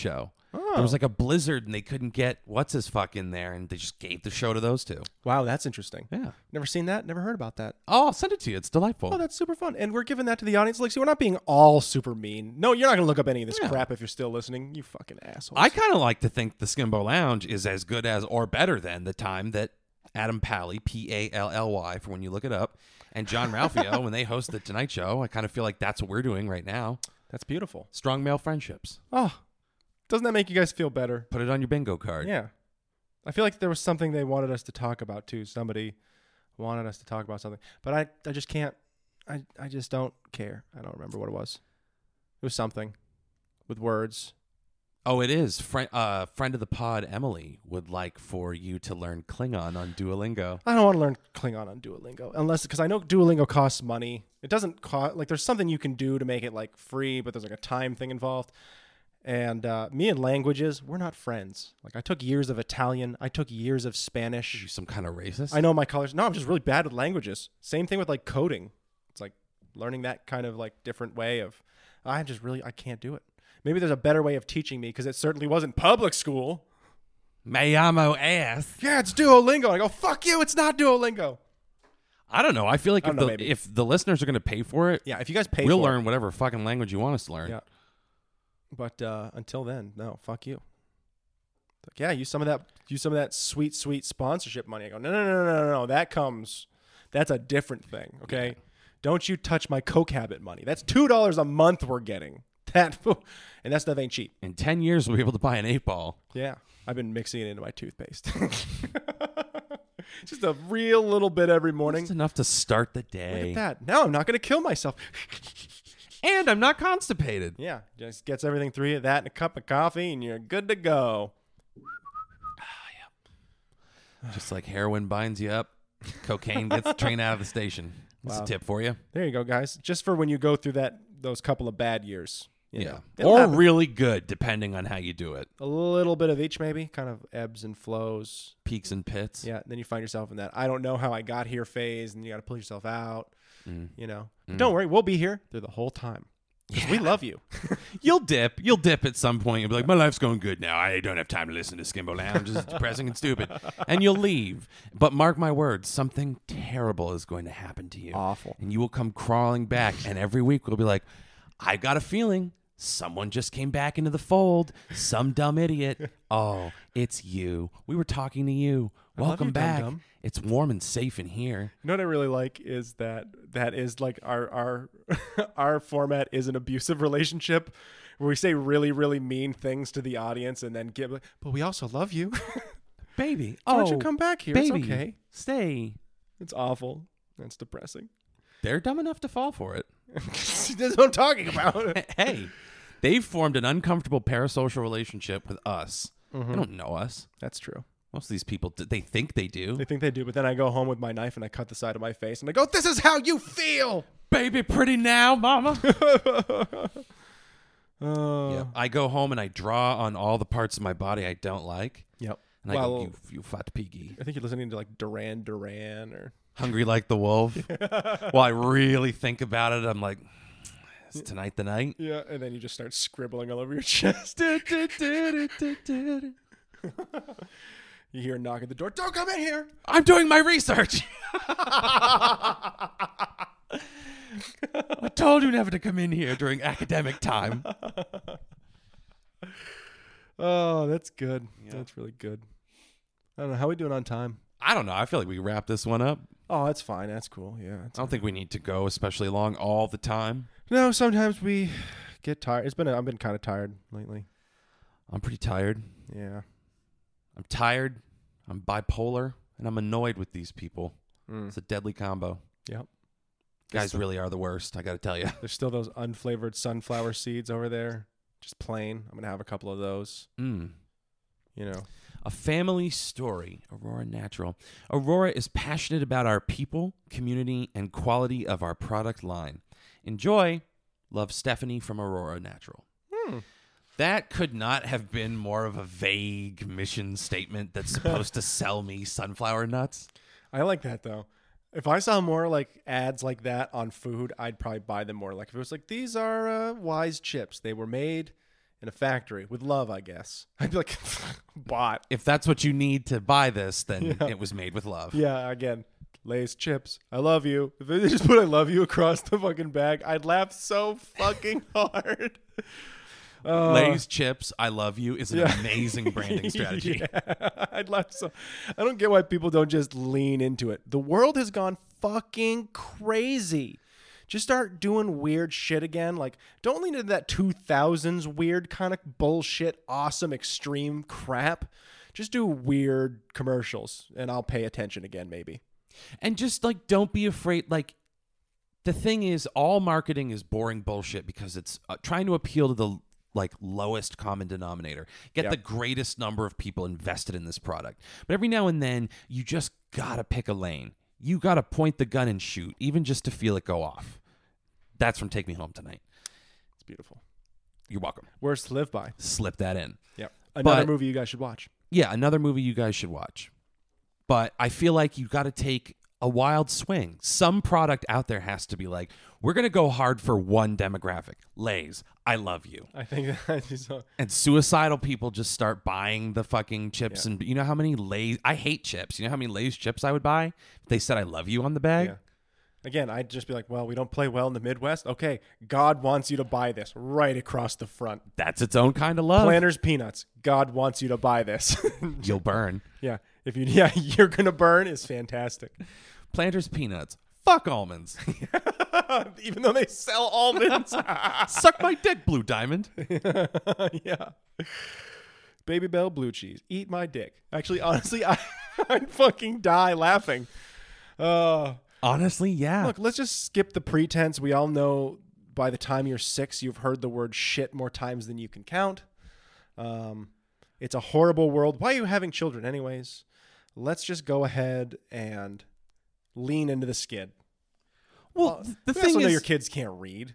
[SPEAKER 3] There was like a blizzard and they couldn't get what's his fuck in there, and they just gave the show to those two.
[SPEAKER 4] Wow, that's interesting.
[SPEAKER 3] Yeah.
[SPEAKER 4] Never seen that. Never heard about that.
[SPEAKER 3] Oh, I'll send it to you. It's delightful.
[SPEAKER 4] Oh, that's super fun. And we're giving that to the audience. Like, see, we're not being all super mean. No, you're not going to look up any of this crap if you're still listening. You fucking assholes.
[SPEAKER 3] I kind of like to think the Skimbo Lounge is as good as or better than the time that Adam Pally, Pally, for when you look it up, and John Ralphio, when they host the Tonight Show, I kind of feel like that's what we're doing right now.
[SPEAKER 4] That's beautiful.
[SPEAKER 3] Strong male friendships.
[SPEAKER 4] Oh, doesn't that make you guys feel better?
[SPEAKER 3] Put it on your bingo card.
[SPEAKER 4] Yeah. I feel like there was something they wanted us to talk about, too. Somebody wanted us to talk about something. But I just can't. I just don't care. I don't remember what it was. It was something with words.
[SPEAKER 3] Oh, it is. Friend of the pod, Emily, would like for you to learn Klingon on Duolingo.
[SPEAKER 4] I don't want to learn Klingon on Duolingo because I know Duolingo costs money. It doesn't cost, like, there's something you can do to make it like free, but there's like a time thing involved. And me and languages, we're not friends. Like, I took years of Italian. I took years of Spanish.
[SPEAKER 3] You some kind of racist?
[SPEAKER 4] I know my colors. No, I'm just really bad with languages. Same thing with like coding. It's like learning that kind of like different way of, I can't do it. Maybe there's a better way of teaching me because it certainly wasn't public school.
[SPEAKER 3] Me llamo ass.
[SPEAKER 4] Yeah, it's Duolingo. And I go, fuck you, it's not Duolingo.
[SPEAKER 3] I don't know. I feel like
[SPEAKER 4] I don't know, maybe.
[SPEAKER 3] if the listeners are going to pay for it,
[SPEAKER 4] Yeah, if you guys pay
[SPEAKER 3] we'll
[SPEAKER 4] for
[SPEAKER 3] learn whatever fucking language you want us to learn.
[SPEAKER 4] Yeah. But until then, no, fuck you. Like, yeah, use some of that sweet, sweet sponsorship money. I go, no. That's a different thing, okay? Yeah. Don't you touch my Coke habit money. That's $2 a month we're getting. And that stuff ain't cheap.
[SPEAKER 3] In 10 years, we'll be able to buy an 8-ball.
[SPEAKER 4] Yeah. I've been mixing it into my toothpaste. Just a real little bit every morning.
[SPEAKER 3] Just enough to start the day.
[SPEAKER 4] Look at that. Now I'm not going to kill myself.
[SPEAKER 3] And I'm not constipated.
[SPEAKER 4] Yeah. Just gets everything through you. That and a cup of coffee, and you're good to go.
[SPEAKER 3] Just like heroin binds you up, cocaine gets the train out of the station. That's a tip for you.
[SPEAKER 4] There you go, guys. Just for when you go through those couple of bad years. You know.
[SPEAKER 3] Or really good, depending on how you do it.
[SPEAKER 4] A little bit of each, maybe. Kind of ebbs and flows.
[SPEAKER 3] Peaks and pits.
[SPEAKER 4] Yeah. Then you find yourself in that I don't know how I got here phase, and you got to pull yourself out. You know. But don't worry. We'll be here through the whole time. Because we love you.
[SPEAKER 3] You'll dip at some point. You'll be like, my life's going good now. I don't have time to listen to Skimbo Lounge. It's depressing and stupid. And you'll leave. But mark my words, something terrible is going to happen to you.
[SPEAKER 4] Awful.
[SPEAKER 3] And you will come crawling back. And every week we'll be like, I got a feeling someone just came back into the fold. Some dumb idiot. Oh, it's you. We were talking to you. Welcome back.
[SPEAKER 4] Dum-dum.
[SPEAKER 3] It's warm and safe in here.
[SPEAKER 4] You know what I really like is that is like our our format is an abusive relationship where we say really, really mean things to the audience and then give, but we also love you.
[SPEAKER 3] Baby.
[SPEAKER 4] Why don't you come back here?
[SPEAKER 3] Baby,
[SPEAKER 4] it's okay.
[SPEAKER 3] Stay.
[SPEAKER 4] It's awful. It's depressing.
[SPEAKER 3] They're dumb enough to fall for it.
[SPEAKER 4] That's what I'm talking about.
[SPEAKER 3] Hey, they've formed an uncomfortable parasocial relationship with us. They don't know us.
[SPEAKER 4] That's true.
[SPEAKER 3] Most of these people, they think they do.
[SPEAKER 4] They think they do, but then I go home with my knife and I cut the side of my face and I go, this is how you feel.
[SPEAKER 3] Baby, pretty now, mama.
[SPEAKER 4] Yeah.
[SPEAKER 3] I go home and I draw on all the parts of my body I don't like.
[SPEAKER 4] Yep.
[SPEAKER 3] And I go, you fat piggy.
[SPEAKER 4] I think you're listening to like Duran Duran or
[SPEAKER 3] Hungry Like the Wolf. Well, I really think about it. I'm like, is tonight the night?
[SPEAKER 4] Yeah, and then you just start scribbling all over your chest. You hear a knock at the door. Don't come in here.
[SPEAKER 3] I'm doing my research. I told you never to come in here during academic time.
[SPEAKER 4] Oh, that's good. Yeah. That's really good. I don't know. How are we doing on time?
[SPEAKER 3] I don't know. I feel like we wrap this one up.
[SPEAKER 4] Oh, that's fine. That's cool. Yeah.
[SPEAKER 3] I don't think we need to go especially long all the time.
[SPEAKER 4] No, sometimes we get tired. I've been kind of tired lately.
[SPEAKER 3] I'm pretty tired.
[SPEAKER 4] Yeah.
[SPEAKER 3] I'm tired. I'm bipolar, and I'm annoyed with these people. It's a deadly combo.
[SPEAKER 4] Yep.
[SPEAKER 3] Guys really are the worst, I got to tell you.
[SPEAKER 4] There's still those unflavored sunflower seeds over there. Just plain. I'm going to have a couple of those. You know.
[SPEAKER 3] A family story, Aurora Natural. Aurora is passionate about our people, community, and quality of our product line. Enjoy. Love, Stephanie from Aurora Natural. That could not have been more of a vague mission statement that's supposed to sell me sunflower nuts.
[SPEAKER 4] I like that, though. If I saw more like ads like that on food, I'd probably buy them more. Like if it was like, these are Wise chips. They were made in a factory with love, I guess. I'd be like, bought.
[SPEAKER 3] If that's what you need to buy this, then it was made with love.
[SPEAKER 4] Yeah, again, Lay's chips. I love you. If they just put I love you across the fucking bag, I'd laugh so fucking hard.
[SPEAKER 3] Lay's chips, I love you is an amazing branding strategy.
[SPEAKER 4] Yeah, I'd laugh so. I don't get why people don't just lean into it. The world has gone fucking crazy. Just start doing weird shit again. Like, don't lean into that 2000s weird kind of bullshit, awesome, extreme crap. Just do weird commercials, and I'll pay attention again, maybe.
[SPEAKER 3] And just like, don't be afraid. Like, the thing is, all marketing is boring bullshit because it's trying to appeal to the like lowest common denominator, get the greatest number of people invested in this product. But every now and then, you just gotta pick a lane. You gotta point the gun and shoot, even just to feel it go off. That's from Take Me Home Tonight.
[SPEAKER 4] It's beautiful.
[SPEAKER 3] You're welcome.
[SPEAKER 4] Words to live by.
[SPEAKER 3] Slip that in.
[SPEAKER 4] Yep. Another movie you guys should watch.
[SPEAKER 3] Yeah, another movie you guys should watch. But I feel like you got to take a wild swing. Some product out there has to be like, we're going to go hard for one demographic. Lay's, I love you.
[SPEAKER 4] I think that's so.
[SPEAKER 3] And suicidal people just start buying the fucking chips. And you know how many Lay's, I hate chips. You know how many Lay's chips I would buy if they said I love you on the bag?
[SPEAKER 4] Yeah. Again, I'd just be like, well, we don't play well in the Midwest. Okay, God wants you to buy this right across the front.
[SPEAKER 3] That's its own kind of love.
[SPEAKER 4] Planters Peanuts. God wants you to buy this.
[SPEAKER 3] You'll burn.
[SPEAKER 4] Yeah. You're going to burn is fantastic.
[SPEAKER 3] Planters Peanuts. Fuck almonds.
[SPEAKER 4] Even though they sell almonds.
[SPEAKER 3] Suck my dick, Blue Diamond.
[SPEAKER 4] Yeah. Baby Bell blue cheese. Eat my dick. Actually, honestly, I'd fucking die laughing.
[SPEAKER 3] Honestly, yeah.
[SPEAKER 4] Look, let's just skip the pretense. We all know by the time you're 6, you've heard the word shit more times than you can count. It's a horrible world. Why are you having children anyways? Let's just go ahead and lean into the skid.
[SPEAKER 3] Well, the
[SPEAKER 4] we
[SPEAKER 3] thing
[SPEAKER 4] also know
[SPEAKER 3] is,
[SPEAKER 4] your kids can't read.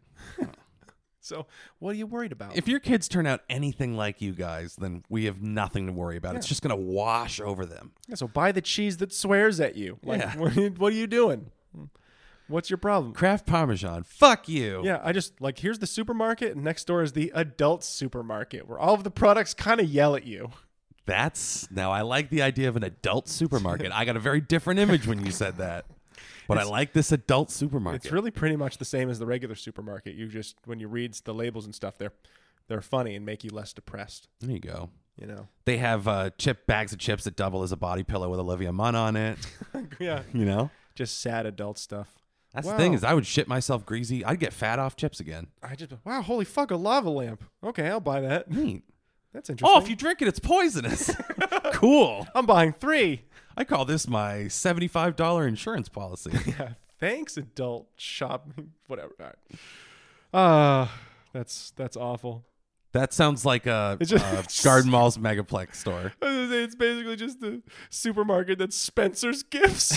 [SPEAKER 4] So what are you worried about?
[SPEAKER 3] if your kids turn out anything like you guys, then we have nothing to worry about.
[SPEAKER 4] Yeah.
[SPEAKER 3] It's just going to wash over them.
[SPEAKER 4] Yeah, so buy the cheese that swears at you. Like,
[SPEAKER 3] Yeah.
[SPEAKER 4] what are you doing? What's your problem?
[SPEAKER 3] Kraft Parmesan. Fuck you.
[SPEAKER 4] Yeah, I just like here's the supermarket, and next door is the adult supermarket where all of the products kind of yell at you.
[SPEAKER 3] Now I like the idea of an adult supermarket. I got a very different image when you said that. But I like this adult supermarket.
[SPEAKER 4] It's really pretty much the same as the regular supermarket. You just when you read the labels and stuff, they're funny and make you less depressed.
[SPEAKER 3] There you go.
[SPEAKER 4] You know.
[SPEAKER 3] They have bags of chips that double as a body pillow with Olivia Munn on it.
[SPEAKER 4] Yeah.
[SPEAKER 3] You know?
[SPEAKER 4] Just sad adult stuff.
[SPEAKER 3] That's the thing is I would shit myself greasy. I'd get fat off chips again.
[SPEAKER 4] Wow, holy fuck, a lava lamp. Okay, I'll buy that.
[SPEAKER 3] Neat.
[SPEAKER 4] That's interesting.
[SPEAKER 3] Oh, if you drink it, it's poisonous. Cool.
[SPEAKER 4] I'm buying 3.
[SPEAKER 3] I call this my $75 insurance policy.
[SPEAKER 4] Yeah, thanks, adult shopping. Whatever. All right. That's awful.
[SPEAKER 3] That sounds like a Garden Mall's Megaplex store.
[SPEAKER 4] I was gonna say, it's basically just a supermarket that's Spencer's Gifts.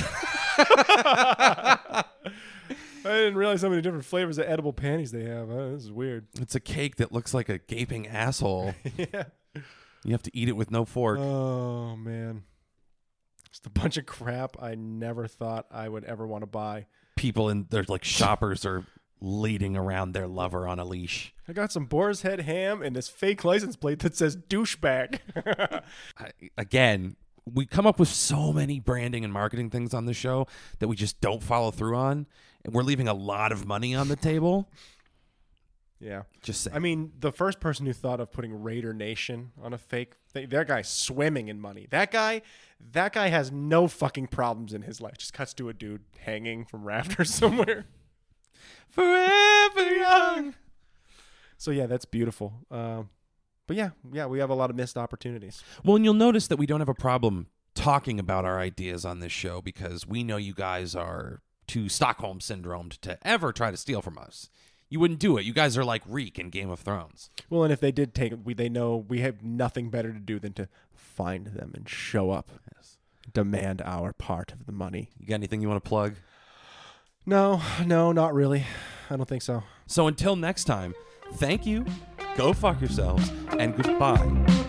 [SPEAKER 4] I didn't realize how many different flavors of edible panties they have. This is weird.
[SPEAKER 3] It's a cake that looks like a gaping asshole.
[SPEAKER 4] Yeah.
[SPEAKER 3] You have to eat it with no fork.
[SPEAKER 4] Oh, man. Just a bunch of crap I never thought I would ever want to buy.
[SPEAKER 3] People in their like shoppers are leading around their lover on a leash.
[SPEAKER 4] I got some boar's head ham and this fake license plate that says douchebag.
[SPEAKER 3] Again, we come up with so many branding and marketing things on the show that we just don't follow through on. And we're leaving a lot of money on the table.
[SPEAKER 4] Yeah.
[SPEAKER 3] Just saying.
[SPEAKER 4] I mean, the first person who thought of putting Raider Nation on a fake thing, that guy's swimming in money. That guy has no fucking problems in his life. Just cuts to a dude hanging from rafters somewhere.
[SPEAKER 3] Forever young.
[SPEAKER 4] So yeah, that's beautiful. But yeah, we have a lot of missed opportunities.
[SPEAKER 3] Well, and you'll notice that we don't have a problem talking about our ideas on this show because we know you guys are too Stockholm syndromed to ever try to steal from us. You wouldn't do it. You guys are like Reek in Game of Thrones.
[SPEAKER 4] Well, and if they did take it, they know we have nothing better to do than to find them and show up.
[SPEAKER 3] Yes.
[SPEAKER 4] Demand our part of the money.
[SPEAKER 3] You got anything you want to plug?
[SPEAKER 4] No, not really. I don't think so.
[SPEAKER 3] So until next time, thank you, go fuck yourselves, and goodbye.